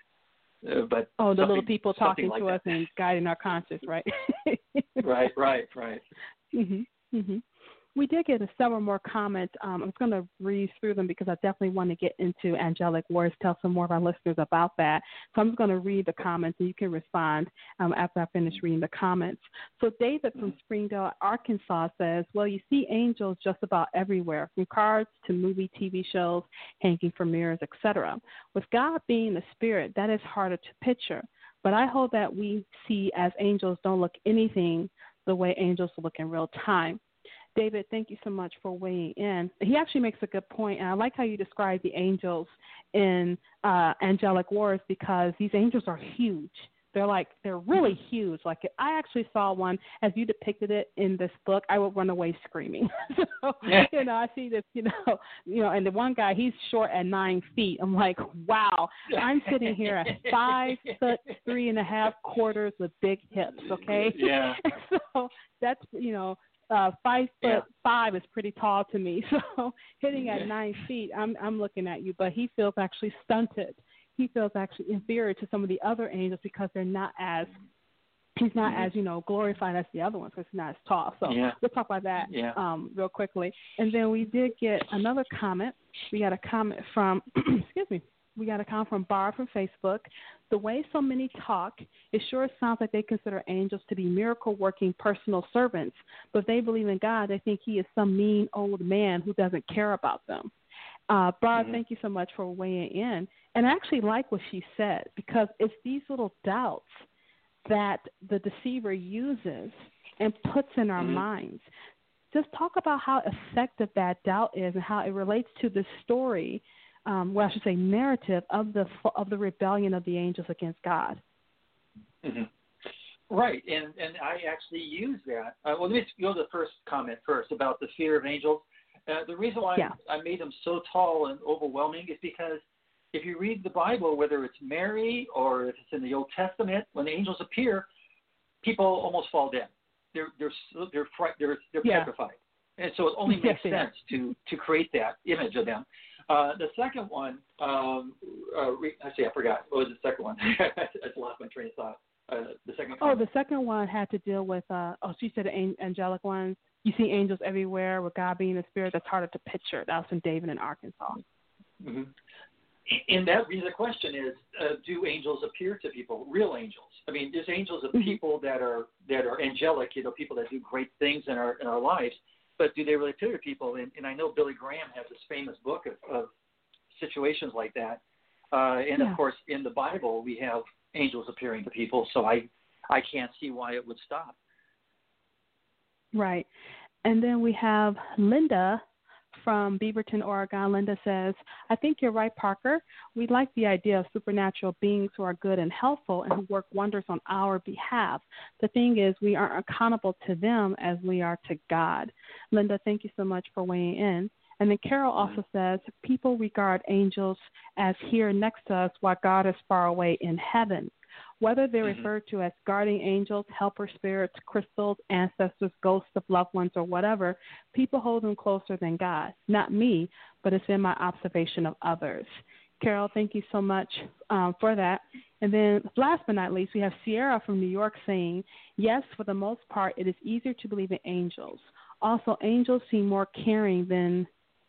S5: Uh, but
S1: oh, the little people talking
S5: like
S1: to
S5: that.
S1: us and guiding our conscience, right?
S5: right, right, right.
S1: Mhm, mhm. We did get a, several more comments. Um, I'm going to read through them because I definitely want to get into angelic wards, tell some more of our listeners about that. So I'm just going to read the comments, and you can respond um, after I finish reading the comments. So David from Springdale, Arkansas says, well, you see angels just about everywhere, from cards to movie, T V shows, hanging from mirrors, et cetera. With God being a spirit, that is harder to picture. But I hope that we see as angels don't look anything the way angels look in real time. David, thank you so much for weighing in. He actually makes a good point, and I like how you describe the angels in uh, angelic wars, because these angels are huge. They're like, they're really huge. Like, if I actually saw one, as you depicted it in this book, I would run away screaming. So, you know, I see this, you know, you know, and the one guy, he's short at nine feet. I'm like, wow, I'm sitting here at five foot three and a half quarters with big hips. Okay.
S5: Yeah.
S1: So that's, you know, Uh, five foot
S5: yeah.
S1: five is pretty tall to me. So hitting at nine feet, I'm I'm looking at you. But he feels actually stunted. He feels actually inferior to some of the other angels because they're not as he's not
S5: mm-hmm.
S1: as you know glorified as the other ones because he's not as tall. So
S5: yeah.
S1: we'll talk about that
S5: yeah.
S1: um, real quickly. And then we did get another comment. We got a comment from excuse me. We got a comment from Barb from Facebook. The way so many talk, it sure sounds like they consider angels to be miracle-working personal servants. But if they believe in God, they think he is some mean old man who doesn't care about them. Uh, Barb, mm-hmm. thank you so much for weighing in. And I actually like what she said, because it's these little doubts that the deceiver uses and puts in our
S5: mm-hmm.
S1: minds. Just talk about how effective that doubt is and how it relates to the story, Um, well, I should say narrative of the of the rebellion of the angels against God.
S5: Mm-hmm. Right, and and I actually use that. Uh, well, let me go to the first comment first about the fear of angels. Uh, the reason why
S1: yeah.
S5: I made them so tall and overwhelming is because if you read the Bible, whether it's Mary or if it's in the Old Testament, when the angels appear, people almost fall dead. They're they're they're fright, they're they're
S1: yeah.
S5: petrified, and so it only makes
S1: yes,
S5: sense
S1: yeah.
S5: to to create that image of them. Uh, the second one, um, uh, re- actually, I forgot. What was the second one? I just lost my train of thought. Uh, the second.
S1: Oh, the second one had to deal with. Uh, oh, she said an- angelic ones. You see angels everywhere. With God being a spirit, that's harder to picture. That was from David in Arkansas.
S5: Mm-hmm. And that the question is, uh, do angels appear to people? Real angels. I mean, there's angels of
S1: mm-hmm.
S5: people that are that are angelic. You know, people that do great things in our in our lives. But do they really appear to people? And, and I know Billy Graham has this famous book of, of situations like that. Uh, and,
S1: Yeah.
S5: of course, in the Bible, we have angels appearing to people, so I, I can't see why it would stop.
S1: Right. And then we have Linda from Beaverton, Oregon. Linda says, I think you're right, Parker. We like the idea of supernatural beings who are good and helpful and who work wonders on our behalf. The thing is, we aren't accountable to them as we are to God. Linda, thank you so much for weighing in. And then Carol also says, people regard angels as here next to us while God is far away in heaven. Whether they're mm-hmm. referred to as guardian angels, helper spirits, crystals, ancestors, ghosts of loved ones, or whatever, people hold them closer than God. Not me, but it's in my observation of others. Carol, thank you so much um, for that. And then last but not least, we have Sierra from New York saying, yes, for the most part, it is easier to believe in angels. Also, angels seem more caring than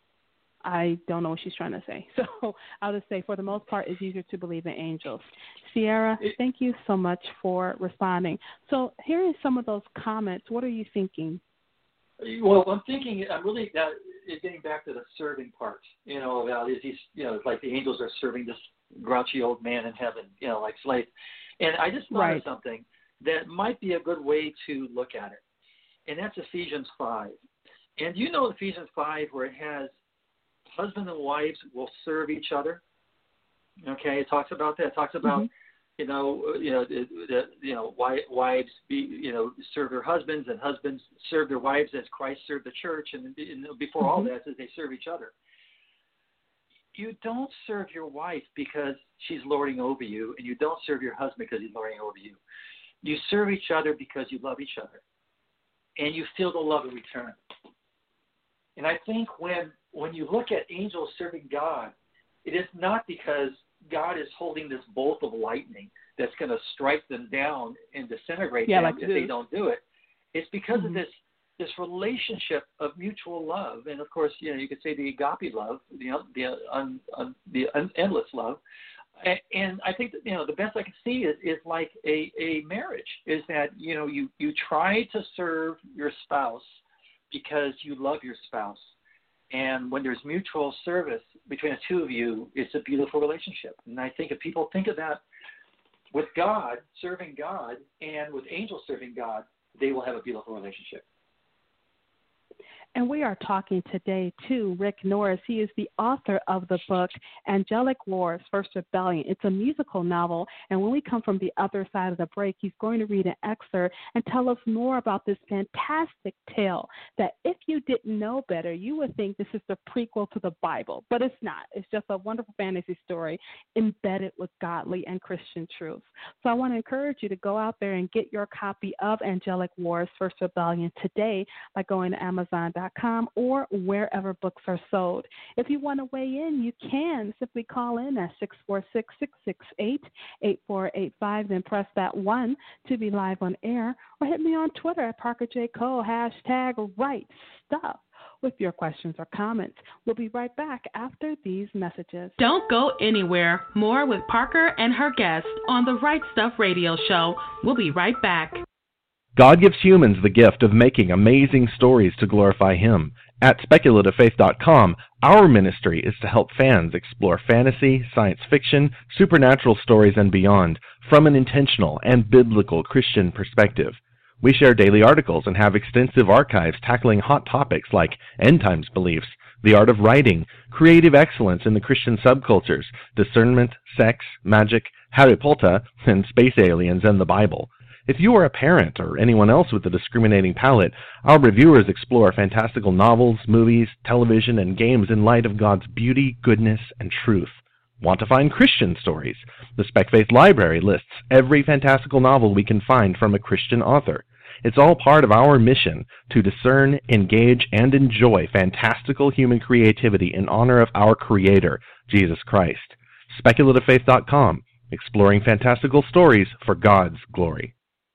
S1: I don't know what she's trying to say. So I'll just say, for the most part, it's easier to believe in angels. Sierra, thank you so much for responding. So hearing some of those comments, what are you thinking?
S5: Well, I'm thinking, I'm really uh, getting back to the serving part. You know, about is these, you know, it's like the angels are serving this grouchy old man in heaven, you know, like slaves. And I just thought right. of something that might be a good way to look at it, and that's Ephesians five. And you know Ephesians five, where it has husband and wives will serve each other. Okay, it talks about that. It talks about, mm-hmm. you know, you know, the, the, you know, wives be, you know, serve their husbands, and husbands serve their wives as Christ served the church. And, and before mm-hmm. all that, says they serve each other. You don't serve your wife because she's lording over you, and you don't serve your husband because he's lording over you. You serve each other because you love each other, and you feel the love in return. And I think when when you look at angels serving God, it is not because God is holding this bolt of lightning that's going to strike them down and disintegrate
S1: yeah,
S5: them
S1: like
S5: if they don't do it. It's because
S1: mm-hmm.
S5: of this this relationship of mutual love, and of course, you know, you could say the agape love, the the un, un, the un, endless love. And, and I think that, you know, the best I can see is, is like a, a marriage, is that, you know, you, you try to serve your spouse because you love your spouse. And when there's mutual service between the two of you, it's a beautiful relationship. And I think if people think of that with God, serving God, and with angels serving God, they will have a beautiful relationship.
S1: And we are talking today to Rick Norris. He is the author of the book Angelic Wars, First Rebellion. It's a musical novel. And when we come from the other side of the break, he's going to read an excerpt and tell us more about this fantastic tale that if you didn't know better, you would think this is the prequel to the Bible. But it's not. It's just a wonderful fantasy story embedded with godly and Christian truths. So I want to encourage you to go out there and get your copy of Angelic Wars, First Rebellion today by going to Amazon dot com or wherever books are sold. If you want to weigh in, you can simply call in at six four six, six six eight, eight four eight five, then press that one to be live on air, or hit me on Twitter at Parker J. Cole, hashtag right stuff, with your questions or comments. We'll be right back after these messages.
S2: Don't go anywhere. More with Parker and her guests on the Right Stuff Radio Show. We'll be right back.
S6: God gives humans the gift of making amazing stories to glorify Him. At speculative faith dot com, our ministry is to help fans explore fantasy, science fiction, supernatural stories, and beyond from an intentional and biblical Christian perspective. We share daily articles and have extensive archives tackling hot topics like end times beliefs, the art of writing, creative excellence in the Christian subcultures, discernment, sex, magic, Harry Potter, and space aliens and the Bible. If you are a parent or anyone else with a discriminating palate, our reviewers explore fantastical novels, movies, television, and games in light of God's beauty, goodness, and truth. Want to find Christian stories? The Spec Faith Library lists every fantastical novel we can find from a Christian author. It's all part of our mission to discern, engage, and enjoy fantastical human creativity in honor of our Creator, Jesus Christ. speculative faith dot com, exploring fantastical stories for God's glory.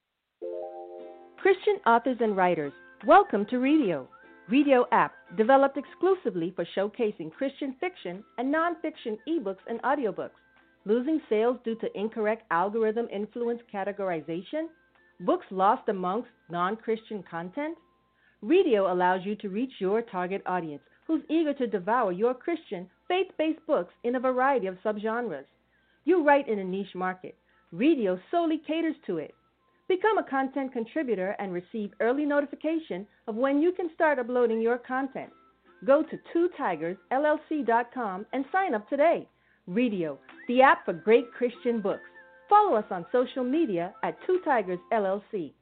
S9: Christian authors and writers, welcome to Redio. Redio app, developed exclusively for showcasing Christian fiction and nonfiction ebooks and audiobooks. Losing sales due to incorrect algorithm-influenced categorization? Books lost amongst non-Christian content? Redio allows you to reach your target audience, who's eager to devour your Christian, faith-based books in a variety of subgenres. You write in a niche market. Readio solely caters to it. Become a content contributor and receive early notification of when you can start uploading your content. Go to two tigers L L C dot com and sign up today. Readio, the app for great Christian books. Follow us on social media at two tigers L L C.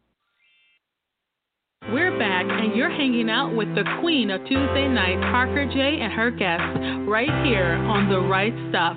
S2: We're back, and you're hanging out with the Queen of Tuesday Night, Parker J, and her guests, right here on The Right Stuff.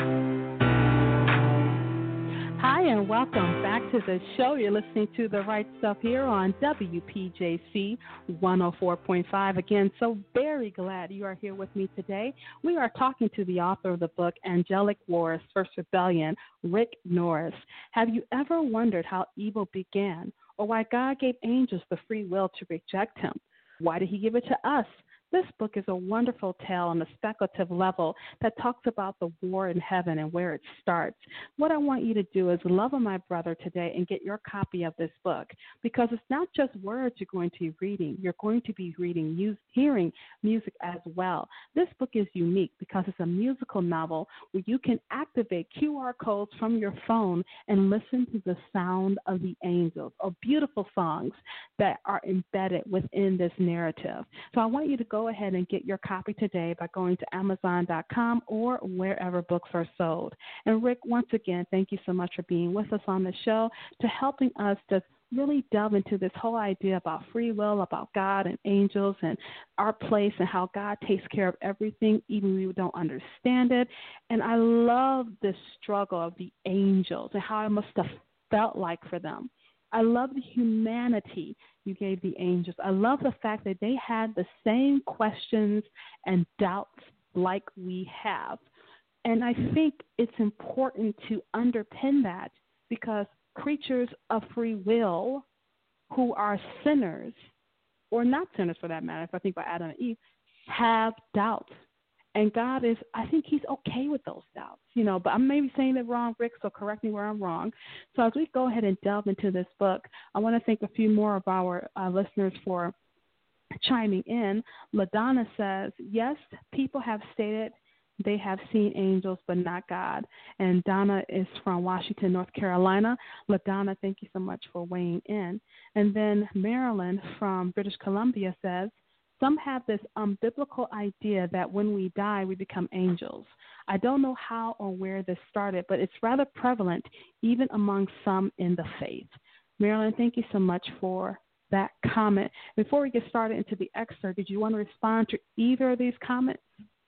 S1: Hi, and welcome back to the show. You're listening to The Right Stuff here on W P J C one oh four point five. Again, so very glad you are here with me today. We are talking to the author of the book, Angelic Wars, First Rebellion, Rick Norris. Have you ever wondered how evil began, or why God gave angels the free will to reject him? Why did he give it to us? This book is a wonderful tale on a speculative level that talks about the war in heaven and where it starts. What I want you to do is love on my brother today and get your copy of this book, because it's not just words you're going to be reading. You're going to be reading, music, hearing music as well. This book is unique because it's a musical novel where you can activate Q R codes from your phone and listen to the sound of the angels, or beautiful songs that are embedded within this narrative. So I want you to go Go ahead and get your copy today by going to amazon dot com or wherever books are sold. And Rick, once again, thank you so much for being with us on the show, to helping us to really delve into this whole idea about free will, about God and angels and our place, and how God takes care of everything, even when we don't understand it. And I love the struggle of the angels and how it must have felt like for them. I love the humanity you gave the angels. I love the fact that they had the same questions and doubts like we have. And I think it's important to underpin that, because creatures of free will who are sinners, or not sinners for that matter, if I think about Adam and Eve, have doubts. And God is, I think he's okay with those doubts, you know, but I'm maybe saying it wrong, Rick, so correct me where I'm wrong. So as we go ahead and delve into this book, I want to thank a few more of our uh, listeners for chiming in. LaDonna says, yes, people have stated they have seen angels, but not God. And Donna is from Washington, North Carolina. LaDonna, thank you so much for weighing in. And then Marilyn from British Columbia says, some have this unbiblical idea that when we die, we become angels. I don't know how or where this started, but it's rather prevalent even among some in the faith. Marilyn, thank you so much for that comment. Before we get started into the excerpt, did you want to respond to either of these comments?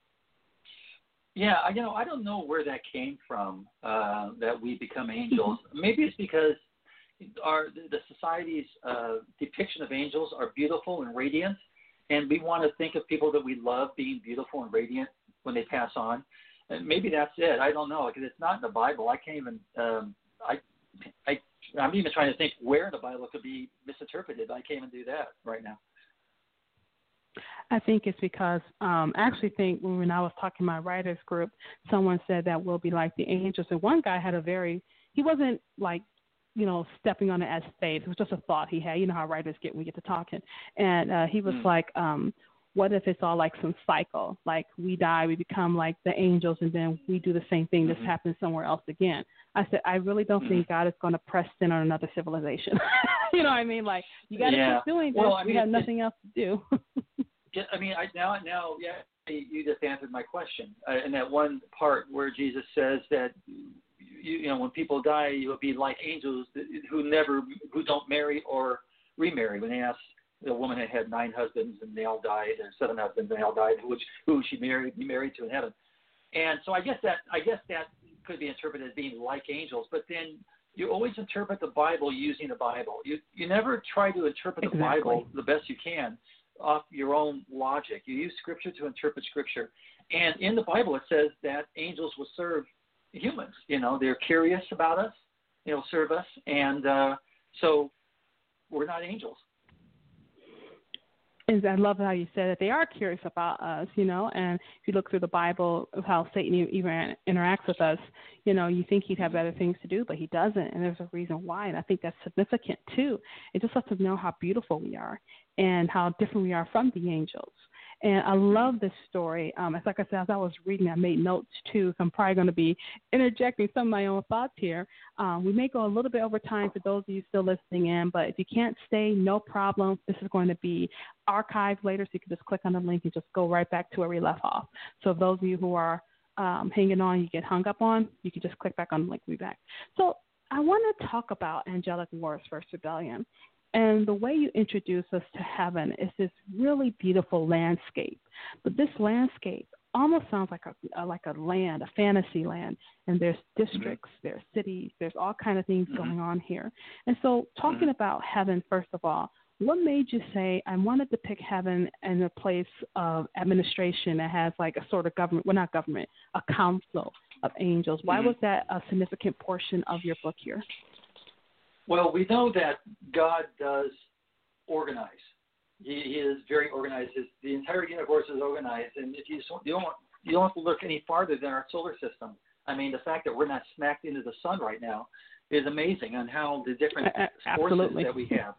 S5: Yeah, you know, I don't know where that came from, uh, that we become angels. Maybe it's because our the society's uh, depiction of angels are beautiful and radiant, and we want to think of people that we love being beautiful and radiant when they pass on. And maybe that's it. I don't know, because it's not in the Bible. I can't even. Um, I, I, I'm even trying to think where in the Bible it could be misinterpreted. I can't even do that right now.
S1: I think it's because um, I actually think when I was talking to my writers group, someone said that we'll be like the angels. And one guy had a very, he wasn't like, you know, stepping on it as faith. It was just a thought he had. You know how writers get when we get to talking. And uh, he was mm. like, um, what if it's all like some cycle? Like we die, we become like the angels, and then we do the same thing. This mm-hmm. happens somewhere else again. I said, I really don't mm-hmm. think God is going to press in on another civilization. You know what I mean? Like, you got to
S5: yeah.
S1: keep doing this.
S5: Well, I mean,
S1: we have nothing else to do.
S5: Yeah, I mean, I, now, now, yeah, you just answered my question. Uh, in that one part where Jesus says that, you, you know, when people die, you'll be like angels who never, who don't marry or remarry. When they asked the woman that had nine husbands and they all died, or seven husbands and they all died, which who would she marry, be married to in heaven? And so I guess that, I guess that could be interpreted as being like angels. But then you always interpret the Bible using the Bible. You, you never try to interpret the
S1: exactly.
S5: Bible the best you can off your own logic. You use Scripture to interpret Scripture. And in the Bible, it says that angels will serve humans. You know, they're curious about us, you know, serve us. And uh, so we're not angels.
S1: And I love how you said that they are curious about us, you know, and if you look through the Bible of how Satan even interacts with us, you know, you think he'd have better things to do, but he doesn't, and there's a reason why, and I think that's significant too. It just lets us know how beautiful we are and how different we are from the angels. And I love this story. Um, it's like I said, as I was reading, I made notes too, so I'm probably going to be interjecting some of my own thoughts here. Um, we may go a little bit over time for those of you still listening in, but if you can't stay, no problem. This is going to be archived later, so you can just click on the link and just go right back to where we left off. So those of you who are um, hanging on, you get hung up on, you can just click back on the link, we'll be back. So I want to talk about Angelic Wars First Rebellion. And the way you introduce us to heaven is this really beautiful landscape. But this landscape almost sounds like a, a like a land, a fantasy land. And there's districts, mm-hmm. there's cities, there's all kind of things mm-hmm. going on here. And so talking mm-hmm. about heaven, first of all, what made you say, I wanted to pick heaven in a place of administration that has like a sort of government, well, not government, a council of angels? Why mm-hmm. was that a significant portion of your book here?
S5: Well, we know that God does organize. He, he is very organized. His, the entire universe is organized. And if you, you don't you don't have to look any farther than our solar system. I mean, the fact that we're not smacked into the sun right now is amazing on how the different uh, forces that we have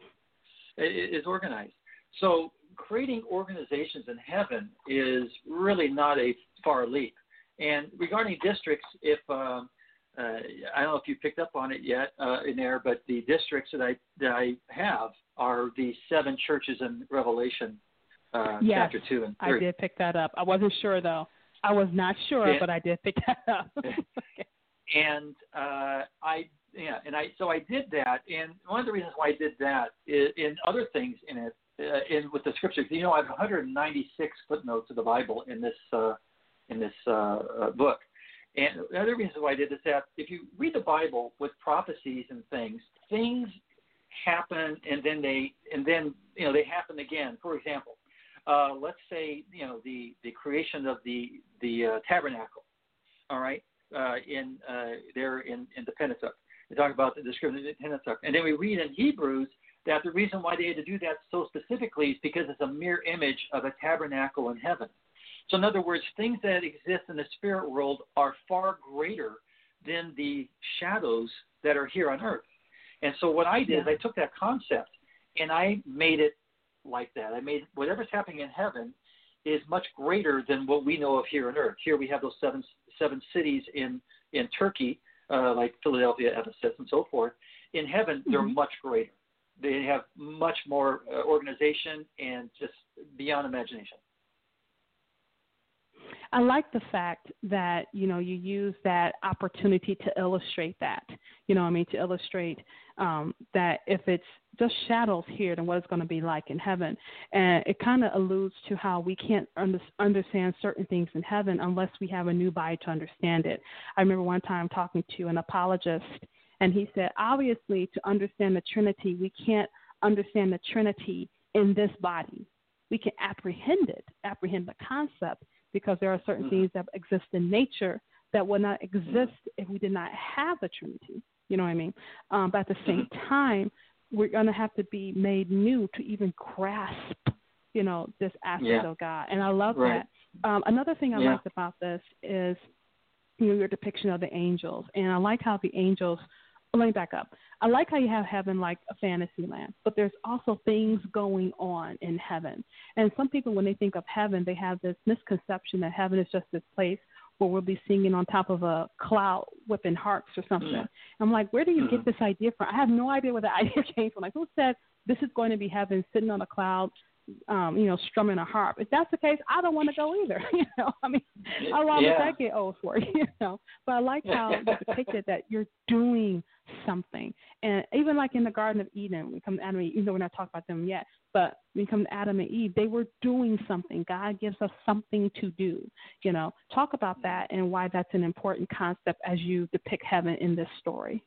S5: is organized. So creating organizations in heaven is really not a far leap. And regarding districts, if um, uh, I don't know if you picked up on it yet uh, in there, but the districts that I that I have are the seven churches in Revelation uh,
S1: yes,
S5: chapter two and three.
S1: I did pick that up. I wasn't sure though. I was not sure, and, but I did pick that up. Okay.
S5: And uh, I yeah, and I so I did that. And one of the reasons why I did that is in other things in it, uh, in with the scriptures. You know, I have one hundred ninety-six footnotes of the Bible in this uh, in this uh, uh, book. And the other reason why I did is that if you read the Bible with prophecies and things, things happen and then they and then you know they happen again. For example, uh, let's say you know the, the creation of the the uh, tabernacle. All right, uh, in uh, there in, in the Pentateuch, they talk about the description of the Pentateuch, and then we read in Hebrews that the reason why they had to do that so specifically is because it's a mirror image of a tabernacle in heaven. So in other words, things that exist in the spirit world are far greater than the shadows that are here on earth. And so what I did yeah. is I took that concept and I made it like that. I made whatever's happening in heaven is much greater than what we know of here on earth. Here we have those seven seven cities in, in Turkey, uh, like Philadelphia, Ephesus, and so forth. In heaven, mm-hmm. they're much greater. They have much more uh, organization and just beyond imagination.
S1: I like the fact that, you know, you use that opportunity to illustrate that, you know what I mean, to illustrate um, that if it's just shadows here, then what it's going to be like in heaven. And it kind of alludes to how we can't under- understand certain things in heaven unless we have a new body to understand it. I remember one time talking to an apologist, and he said, obviously, to understand the Trinity, we can't understand the Trinity in this body. We can apprehend it, apprehend the concept, because there are certain mm-hmm. things that exist in nature that would not exist mm-hmm. if we did not have the Trinity. You know what I mean? Um, but at the same mm-hmm. time, we're going to have to be made new to even grasp, you know, this aspect yeah. of God. And I love right. that. Um, another thing I yeah. liked about this is, you know, your depiction of the angels. And I like how the angels – let me back up. I like how you have heaven like a fantasy land, but there's also things going on in heaven. And some people, when they think of heaven, they have this misconception that heaven is just this place where we'll be singing on top of a cloud whipping harps or something. Mm. I'm like, where do you mm. get this idea from? I have no idea where the idea came from. Like, who said this is going to be heaven sitting on a cloud, um, you know, strumming a harp? If that's the case, I don't want to go either. You know, I mean, how long
S5: yeah.
S1: does that get old for? You know, but I like how you depicted that you're doing something. And even like in the Garden of Eden, when we come to Adam and Eve, even though we're not talking about them yet, but when we come to Adam and Eve, they were doing something. God gives us something to do. You know, talk about that and why that's an important concept as you depict heaven in this story.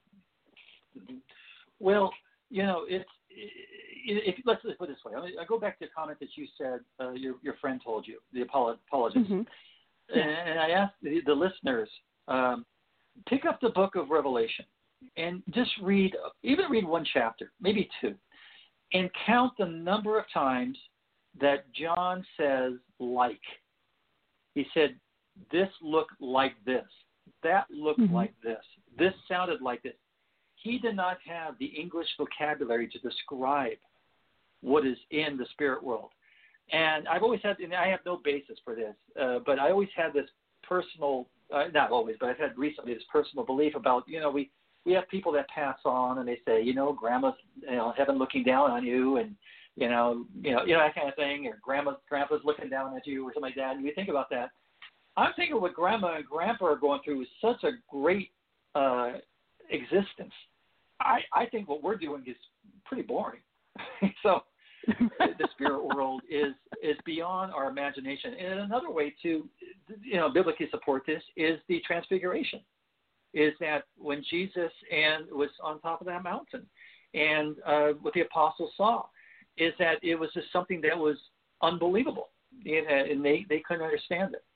S5: Well, you know, it's, if, let's, let's put it this way. I, I go back to a comment that you said uh, your your friend told you, the apologist. Mm-hmm. Yeah. And, and I asked the, the listeners, um, pick up the book of Revelation and just read, even read one chapter, maybe two, and count the number of times that John says like. He said, this looked like this. That looked mm-hmm. like this. This sounded like this. He did not have the English vocabulary to describe what is in the spirit world. And I've always had, and I have no basis for this, uh, but I always had this personal, uh, not always, but I've had recently this personal belief about, you know, we, we have people that pass on and they say, you know, grandma's, you know, heaven looking down on you, and, you know, you know, you know, that kind of thing, or grandma's, grandpa's looking down at you or something like that. And you think about that. I'm thinking what grandma and grandpa are going through is such a great uh, existence. I, I think what we're doing is pretty boring. So the spirit world is is beyond our imagination. And another way to, you know, biblically support this is the transfiguration. Is that when Jesus and was on top of that mountain, and uh, what the apostles saw, is that it was just something that was unbelievable, and they, they couldn't understand it.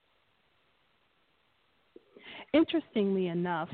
S1: Interestingly enough,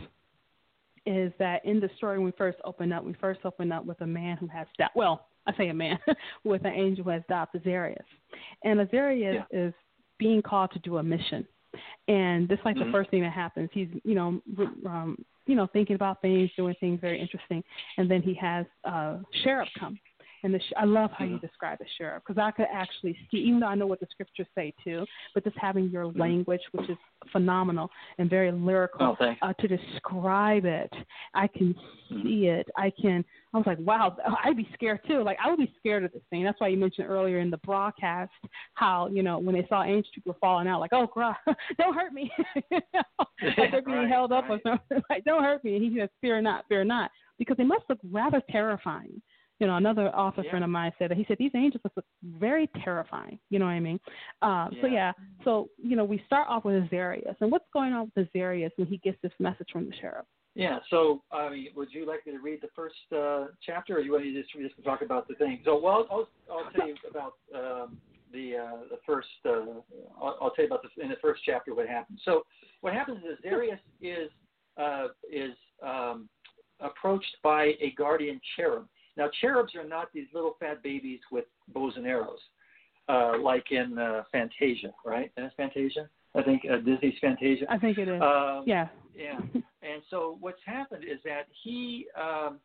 S1: is that in the story when we first open up, we first open up with a man who has doubt. Well, I say a man with an angel who has doubt, Azarias, and Azarias yeah. is being called to do a mission, and this is like mm-hmm. the first thing that happens. He's you know um, you know thinking about things, doing things very interesting, and then he has uh, cherub come. And the, I love how you describe the cherub, because I could actually see, even though I know what the scriptures say too, but just having your language, which is phenomenal and very lyrical,
S5: oh,
S1: uh, to describe it, I can see it. I can. I was like, wow, I'd be scared too. Like I would be scared of this thing. That's why you mentioned earlier in the broadcast how you know when they saw angels, people were falling out, like, oh, God, don't hurt me, you know? Like they're being
S5: right,
S1: held up
S5: right.
S1: or something. Like, don't hurt me. And he says, fear not, fear not, because they must look rather terrifying. You know, another author
S5: yeah.
S1: friend of mine said that he said these angels look very terrifying. You know what I mean? Uh,
S5: yeah.
S1: So yeah, so you know, we start off with Azarias, and what's going on with Azarias when he gets this message from the cherub?
S5: Yeah. So, I mean, would you like me to read the first uh, chapter, or you want to just, just talk about the thing? So, well, I'll, I'll tell you about um, the uh, the first. Uh, I'll, I'll tell you about the, in the first chapter what happens. So, what happens is Azarias is uh, is um, approached by a guardian cherub. Now, cherubs are not these little fat babies with bows and arrows, uh, like in uh, Fantasia, right? And it's Fantasia, I think, uh, Disney's Fantasia.
S1: I think it is.
S5: Um,
S1: yeah.
S5: Yeah. And so what's happened is that he um,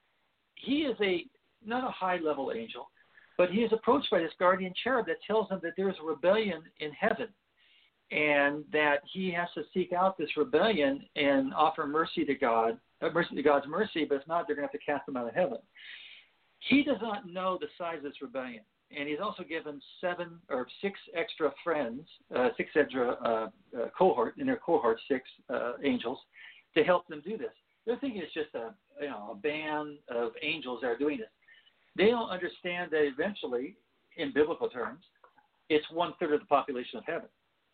S5: he is a not a high-level angel, but he is approached by this guardian cherub that tells him that there is a rebellion in heaven, and that he has to seek out this rebellion and offer mercy to God. Mercy to God's mercy, but if not, they're going to have to cast him out of heaven. He does not know the size of this rebellion, and he's also given seven or six extra friends, uh, six extra uh, uh, cohort in their cohort, six uh, angels, to help them do this. They're thinking it's just a you know a band of angels that are doing this. They don't understand that eventually, in biblical terms, it's one third of the population of heaven.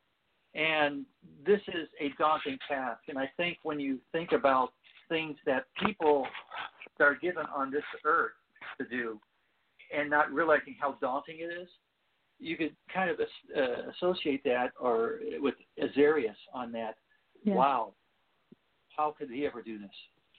S5: And this is a daunting task. And I think when you think about things that people are given on this earth to do and not realizing how daunting it is, you could kind of uh, associate that or with Azarias on that. Yeah. Wow, how could he ever do this?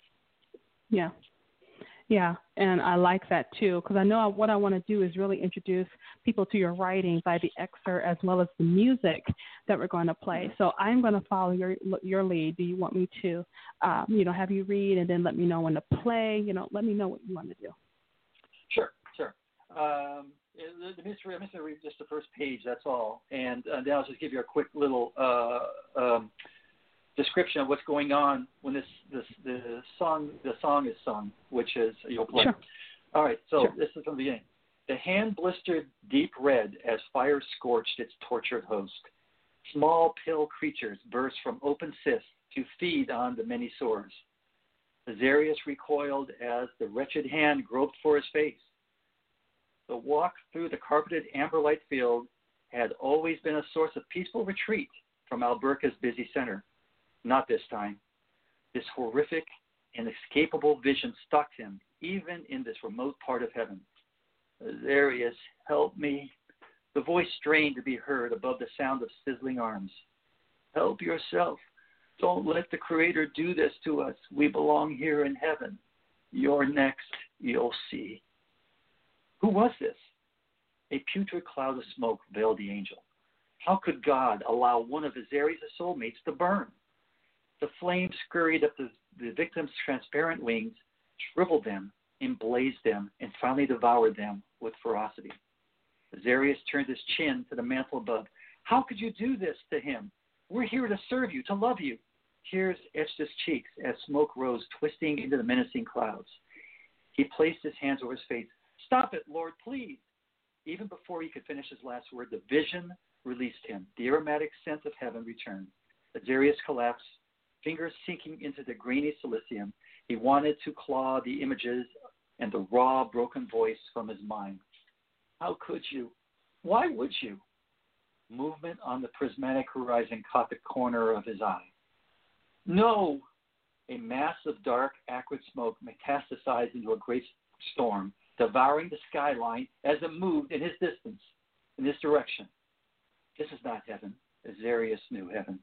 S1: Yeah. Yeah, and I like that too, because I know what I want to do is really introduce people to your writing by the excerpt as well as the music that we're going to play. So I'm going to follow your your lead. Do you want me to, um, you know, have you read and then let me know when to play? You know, let me know what you want to do.
S5: Sure, sure. Um, the, the mystery, I'm just going to read just the first page. That's all, and uh, then I'll just give you a quick little. Uh, um, description of what's going on when this, this the song the song is sung, which is you'll play.
S1: Sure.
S5: All right, so
S1: sure.
S5: This is from the beginning. The hand blistered deep red as fire scorched its tortured host. Small pale creatures burst from open cysts to feed on the many sores. Azarias recoiled as the wretched hand groped for his face. The walk through the carpeted amberlight field had always been a source of peaceful retreat from Alberca's busy center. Not this time. This horrific and inescapable vision stalked him, even in this remote part of heaven. Azarias, help me. The voice strained to be heard above the sound of sizzling arms. Help yourself. Don't let the Creator do this to us. We belong here in heaven. You're next. You'll see. Who was this? A putrid cloud of smoke veiled the angel. How could God allow one of Azarias' soulmates to burn? The flames scurried up the, the victim's transparent wings, shriveled them, emblazed them, and finally devoured them with ferocity. Azarias turned his chin to the mantel above. How could you do this to him? We're here to serve you, to love you. Tears etched his cheeks as smoke rose, twisting into the menacing clouds. He placed his hands over his face. Stop it, Lord, please. Even before he could finish his last word, the vision released him. The aromatic scent of heaven returned. Azarias collapsed, fingers sinking into the grainy silicium. He wanted to claw the images and the raw, broken voice from his mind. How could you? Why would you? Movement on the prismatic horizon caught the corner of his eye. No! A mass of dark, acrid smoke metastasized into a great storm, devouring the skyline as it moved in his distance, in this direction. This is not heaven. Azarias knew heaven.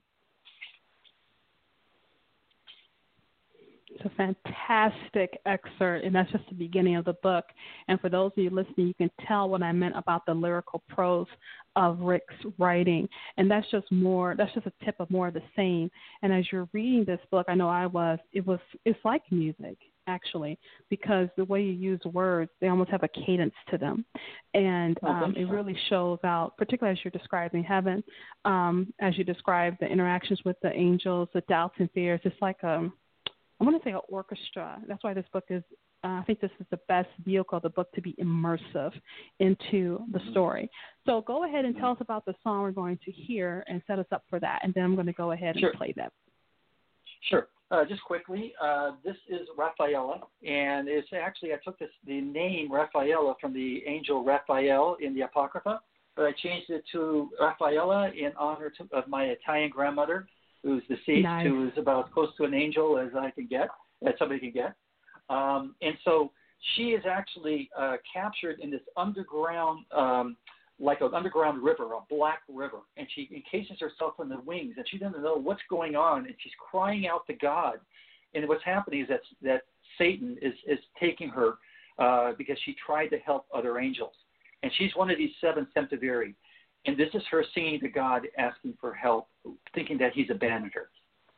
S1: It's a fantastic excerpt, and that's just the beginning of the book. And for those of you listening, you can tell what I meant about the lyrical prose of Rick's writing. And that's just more, that's just a tip of more of the same. And as you're reading this book, I know I was, it was, it's like music, actually, because the way you use words, they almost have a cadence to them. And um, it really shows out, particularly as you're describing heaven, um, as you describe the interactions with the angels, the doubts and fears. It's like a, I want to say an orchestra. That's why this book is, uh, I think this is the best vehicle of the book to be immersive into the story. So go ahead and tell us about the song we're going to hear and set us up for that. And then I'm going to go ahead and
S5: sure.
S1: play that.
S5: Sure. Uh, just quickly, uh, this is Rafaela, and it's actually, I took this, the name Rafaela from the angel Raphael in the Apocrypha, but I changed it to Rafaela in honor to, of my Italian grandmother, who's deceased, nice. Who is about as close to an angel as I can get, as somebody can get. Um, and so she is actually uh, captured in this underground, um, like an underground river, a black river, and she encases herself in the wings, and she doesn't know what's going on, and she's crying out to God. And what's happening is that, that Satan is, is taking her uh, because she tried to help other angels. And she's one of these seven Septiviri. And this is her singing to God, asking for help, thinking that he's abandoned her.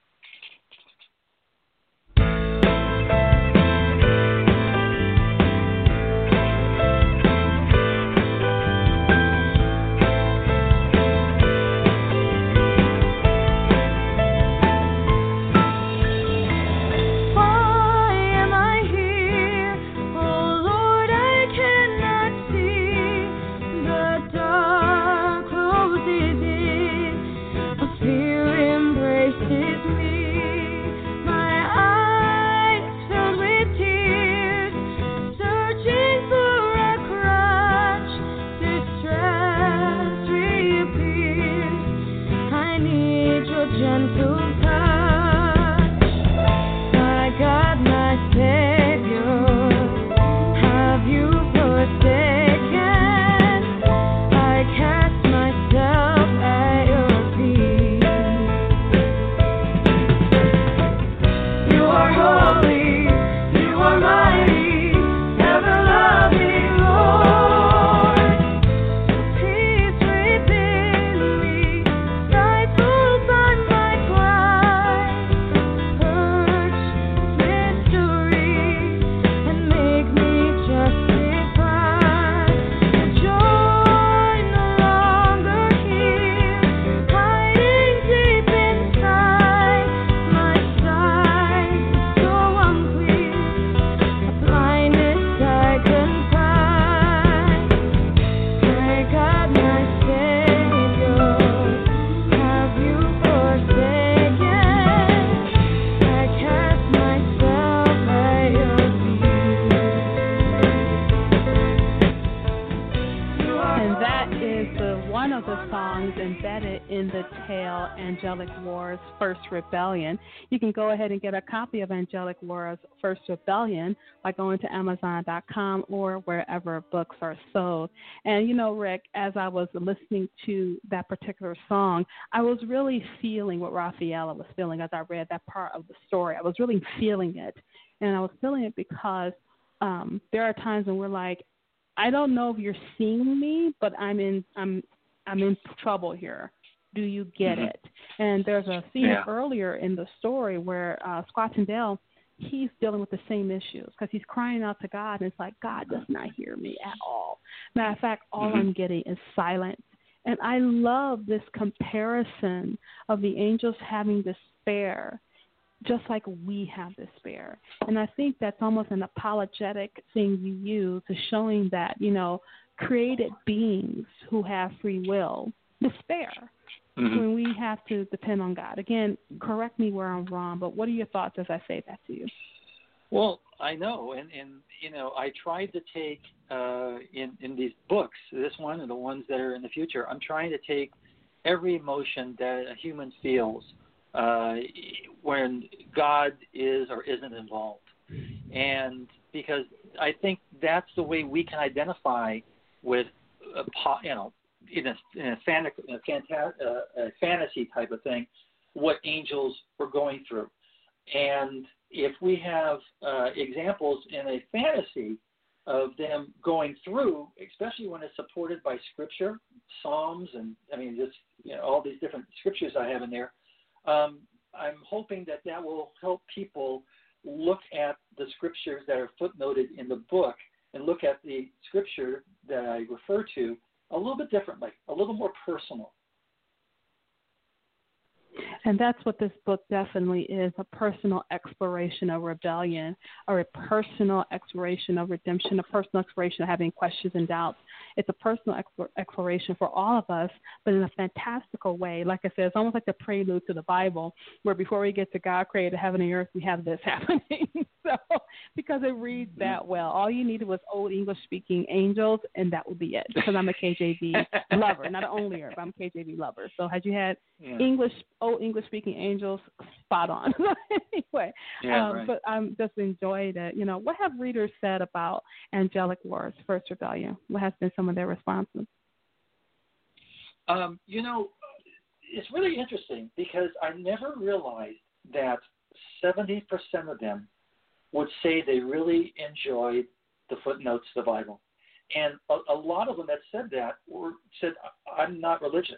S1: Rebellion. You can go ahead and get a copy of Angelic Laura's First Rebellion by going to Amazon dot com or wherever books are sold. And, you know, Rick, as I was listening to that particular song, I was really feeling what Rafaela was feeling as I read that part of the story. I was really feeling it. And I was feeling it because um, there are times when we're like, I don't know if you're seeing me, but I'm in, I'm, I'm in trouble here. Do you get mm-hmm. it? And there's a scene yeah. earlier in the story where uh, Squatendale, he's dealing with the same issues because he's crying out to God, and it's like, God does not hear me at all. Matter of fact, all mm-hmm. I'm getting is silence. And I love this comparison of the angels having despair, just like we have despair. And I think that's almost an apologetic thing you use to showing that, you know, created beings who have free will despair mm-hmm. when we have to depend on God. Again, correct me where I'm wrong, but what are your thoughts as I say that to you?
S5: Well, I know, and, and you know, I tried to take uh, in in these books, this one and the ones that are in the future. I'm trying to take every emotion that a human feels uh, when God is or isn't involved, and because I think that's the way we can identify with, a, you know, in a, in a, fan, in a, fanta- uh, a fantasy type of thing, what angels were going through, and if we have uh, examples in a fantasy of them going through, especially when it's supported by Scripture, Psalms, and I mean, just you know, all these different scriptures I have in there, um, I'm hoping that that will help people look at the scriptures that are footnoted in the book and look at the scripture that I refer to a little bit differently, a little more personal.
S1: And that's what this book definitely is, a personal exploration of rebellion, or a personal exploration of redemption, a personal exploration of having questions and doubts. It's a personal exploration for all of us, but in a fantastical way. Like I said, it's almost like the prelude to the Bible, where before we get to God created heaven and earth, we have this happening. So, because it reads that well. All you needed was old English-speaking angels, and that would be it, because I'm a K J V lover, not only her, but I'm a K J V lover. So had you had yeah. English, old English-speaking angels, spot on. Anyway,
S5: yeah,
S1: um,
S5: right.
S1: but I'm just enjoyed it. You know, what have readers said about Angelic Wars, First Rebellion? What has been some of their responses?
S5: Um, you know, it's really interesting because I never realized that seventy percent of them would say they really enjoyed the footnotes to the Bible. And a, a lot of them that said that were said, I'm not religious.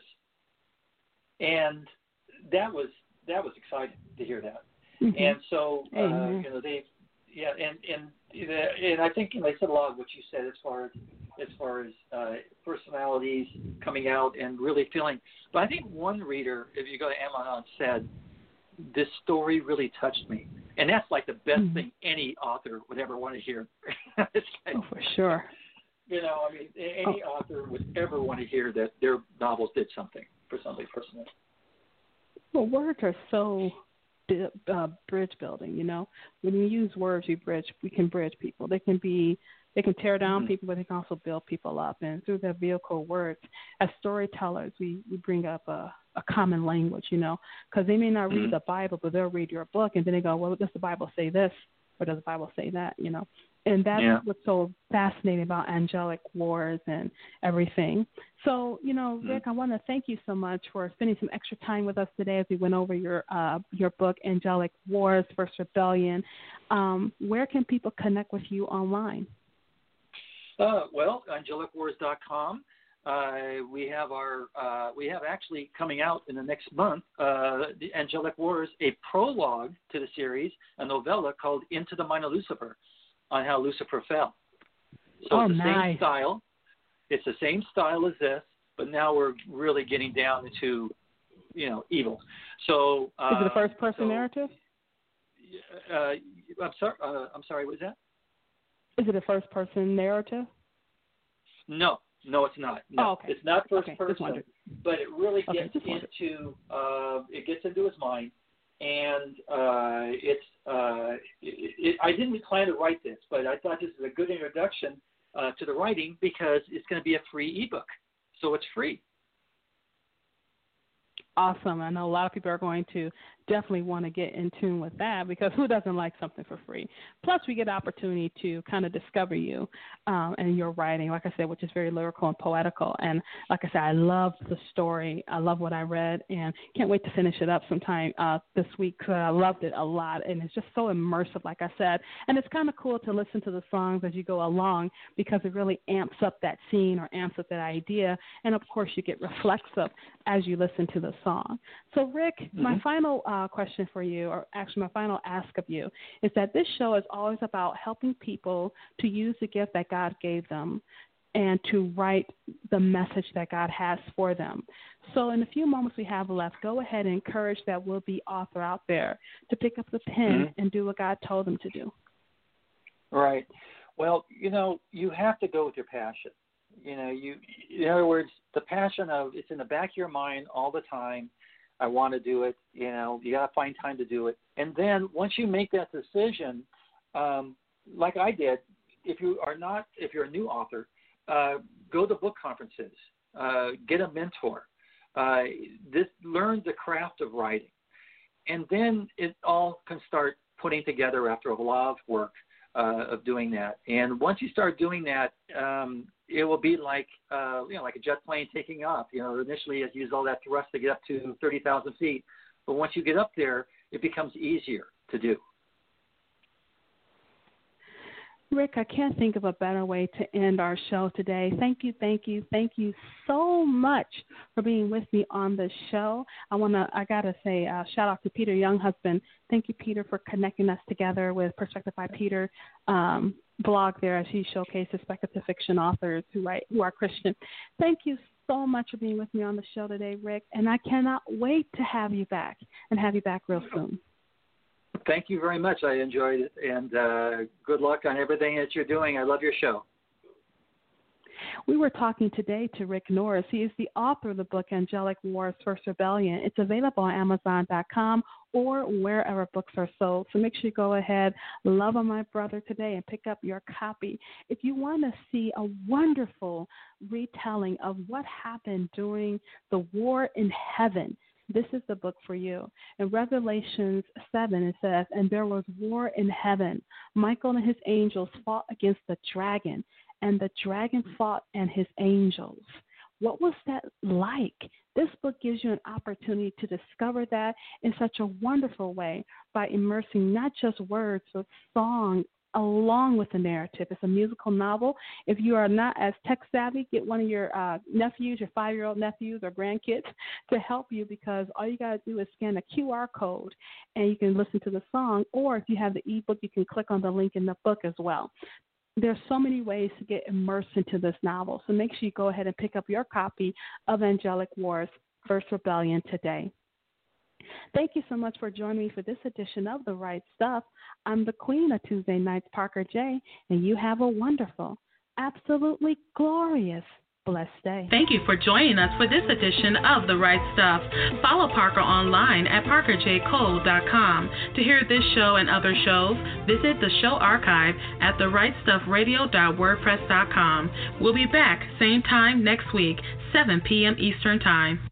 S5: And that was that was exciting to hear that. Mm-hmm. And so, uh, you know, they, yeah, and, and, and I think, you know, they said a lot of what you said as far as, as far as uh, personalities coming out and really feeling. But I think one reader, if you go to Amazon, said, this story really touched me. And that's like the best mm-hmm. thing any author would ever want to hear. It's like,
S1: oh, for sure.
S5: You know, I mean, any oh. author would ever want to hear that their novels did something for somebody personally.
S1: Well, words are so uh, bridge building, you know. When we use words, we bridge. We can bridge people. They can be, they can tear down mm-hmm. people, but they can also build people up. And through their vehicle words, as storytellers, we, we bring up a, a common language, you know, because they may not read mm-hmm. the Bible, but they'll read your book, and then they go, well, does the Bible say this, or does the Bible say that, you know? And that's yeah. what's so fascinating about Angelic Wars and everything. So, you know, Rick, mm-hmm. I want to thank you so much for spending some extra time with us today as we went over your uh, your book, Angelic Wars, First Rebellion. Um, where can people connect with you online?
S5: Uh, well, angelic wars dot com. Uh, we have our uh, we have actually coming out in the next month, uh, the Angelic Wars, a prologue to the series, a novella called Into the Mind of Lucifer, on how Lucifer fell. So
S1: oh,
S5: it's the
S1: nice.
S5: same style. It's the same style as this, but now we're really getting down into, you know, evil. So uh,
S1: is it a first-person
S5: so,
S1: narrative?
S5: Uh, I'm sorry. Uh, I'm sorry. What was that?
S1: Is it a first-person narrative?
S5: No, no, it's not. No,
S1: oh, okay.
S5: It's not first
S1: okay.
S5: person, but it really
S1: okay,
S5: gets into uh, it gets into his mind. And uh, it's uh, it, it, I didn't plan to write this, but I thought this is a good introduction uh, to the writing because it's going to be a free ebook, so it's free.
S1: Awesome. I know a lot of people are going to definitely want to get in tune with that because who doesn't like something for free? Plus, we get the opportunity to kind of discover you um, and your writing, like I said, which is very lyrical and poetical. And like I said, I love the story. I love what I read and can't wait to finish it up sometime uh, this week because I loved it a lot. And it's just so immersive, like I said. And it's kind of cool to listen to the songs as you go along because it really amps up that scene or amps up that idea. And, of course, you get reflexive as you listen to the song. So, Rick, mm-hmm. my final uh, question for you, or actually my final ask of you, is that this show is always about helping people to use the gift that God gave them and to write the message that God has for them. So in the few moments we have left, go ahead and encourage that will-be author out there to pick up the pen mm-hmm. and do what God told them to do.
S5: Right. Well, you know, you have to go with your passion. You know, you, in other words, the passion of it's in the back of your mind all the time. I want to do it. You know, you got to find time to do it. And then once you make that decision, um, like I did, if you are not, if you're a new author, uh, go to book conferences, uh, get a mentor, uh, this learn the craft of writing, and then it all can start putting together after a lot of work uh, of doing that. And once you start doing that, um, it will be like uh, you know, like a jet plane taking off. You know, initially you use all that thrust to get up to thirty thousand feet, but once you get up there, it becomes easier to do.
S1: Rick, I can't think of a better way to end our show today. Thank you, thank you, thank you so much for being with me on the show. I want to, I got to say, uh, shout out to Peter Younghusband. Thank you, Peter, for connecting us together with Perspective by Peter um, blog there as he showcases speculative fiction authors who write, who are Christian. Thank you so much for being with me on the show today, Rick, and I cannot wait to have you back and have you back real soon.
S5: Thank you very much. I enjoyed it, and uh, good luck on everything that you're doing. I love your show.
S1: We were talking today to Rick Norris. He is the author of the book Angelic Wars, First Rebellion. It's available on Amazon dot com or wherever books are sold. So make sure you go ahead, love on my brother today, and pick up your copy. If you want to see a wonderful retelling of what happened during the war in heaven, this is the book for you. In Revelations seven, it says, and there was war in heaven. Michael and his angels fought against the dragon, and the dragon fought and his angels. What was that like? This book gives you an opportunity to discover that in such a wonderful way by immersing not just words, but song along with the narrative. It's a musical novel. If you are not as tech savvy, get one of your uh, nephews, your five-year-old nephews or grandkids to help you, because all you got to do is scan a Q R code and you can listen to the song. Or if you have the ebook, you can click on the link in the book as well. There's so many ways to get immersed into this novel. So make sure you go ahead and pick up your copy of Angelic Wars, First Rebellion today. Thank you so much for joining me for this edition of The Right Stuff. I'm the Queen of Tuesday Nights, Parker J., and you have a wonderful, absolutely glorious, blessed day.
S2: Thank you for joining us for this edition of The Right Stuff. Follow Parker online at parker j cole dot com. To hear this show and other shows, visit the show archive at the right stuff radio dot wordpress dot com. We'll be back same time next week, seven p.m. Eastern Time.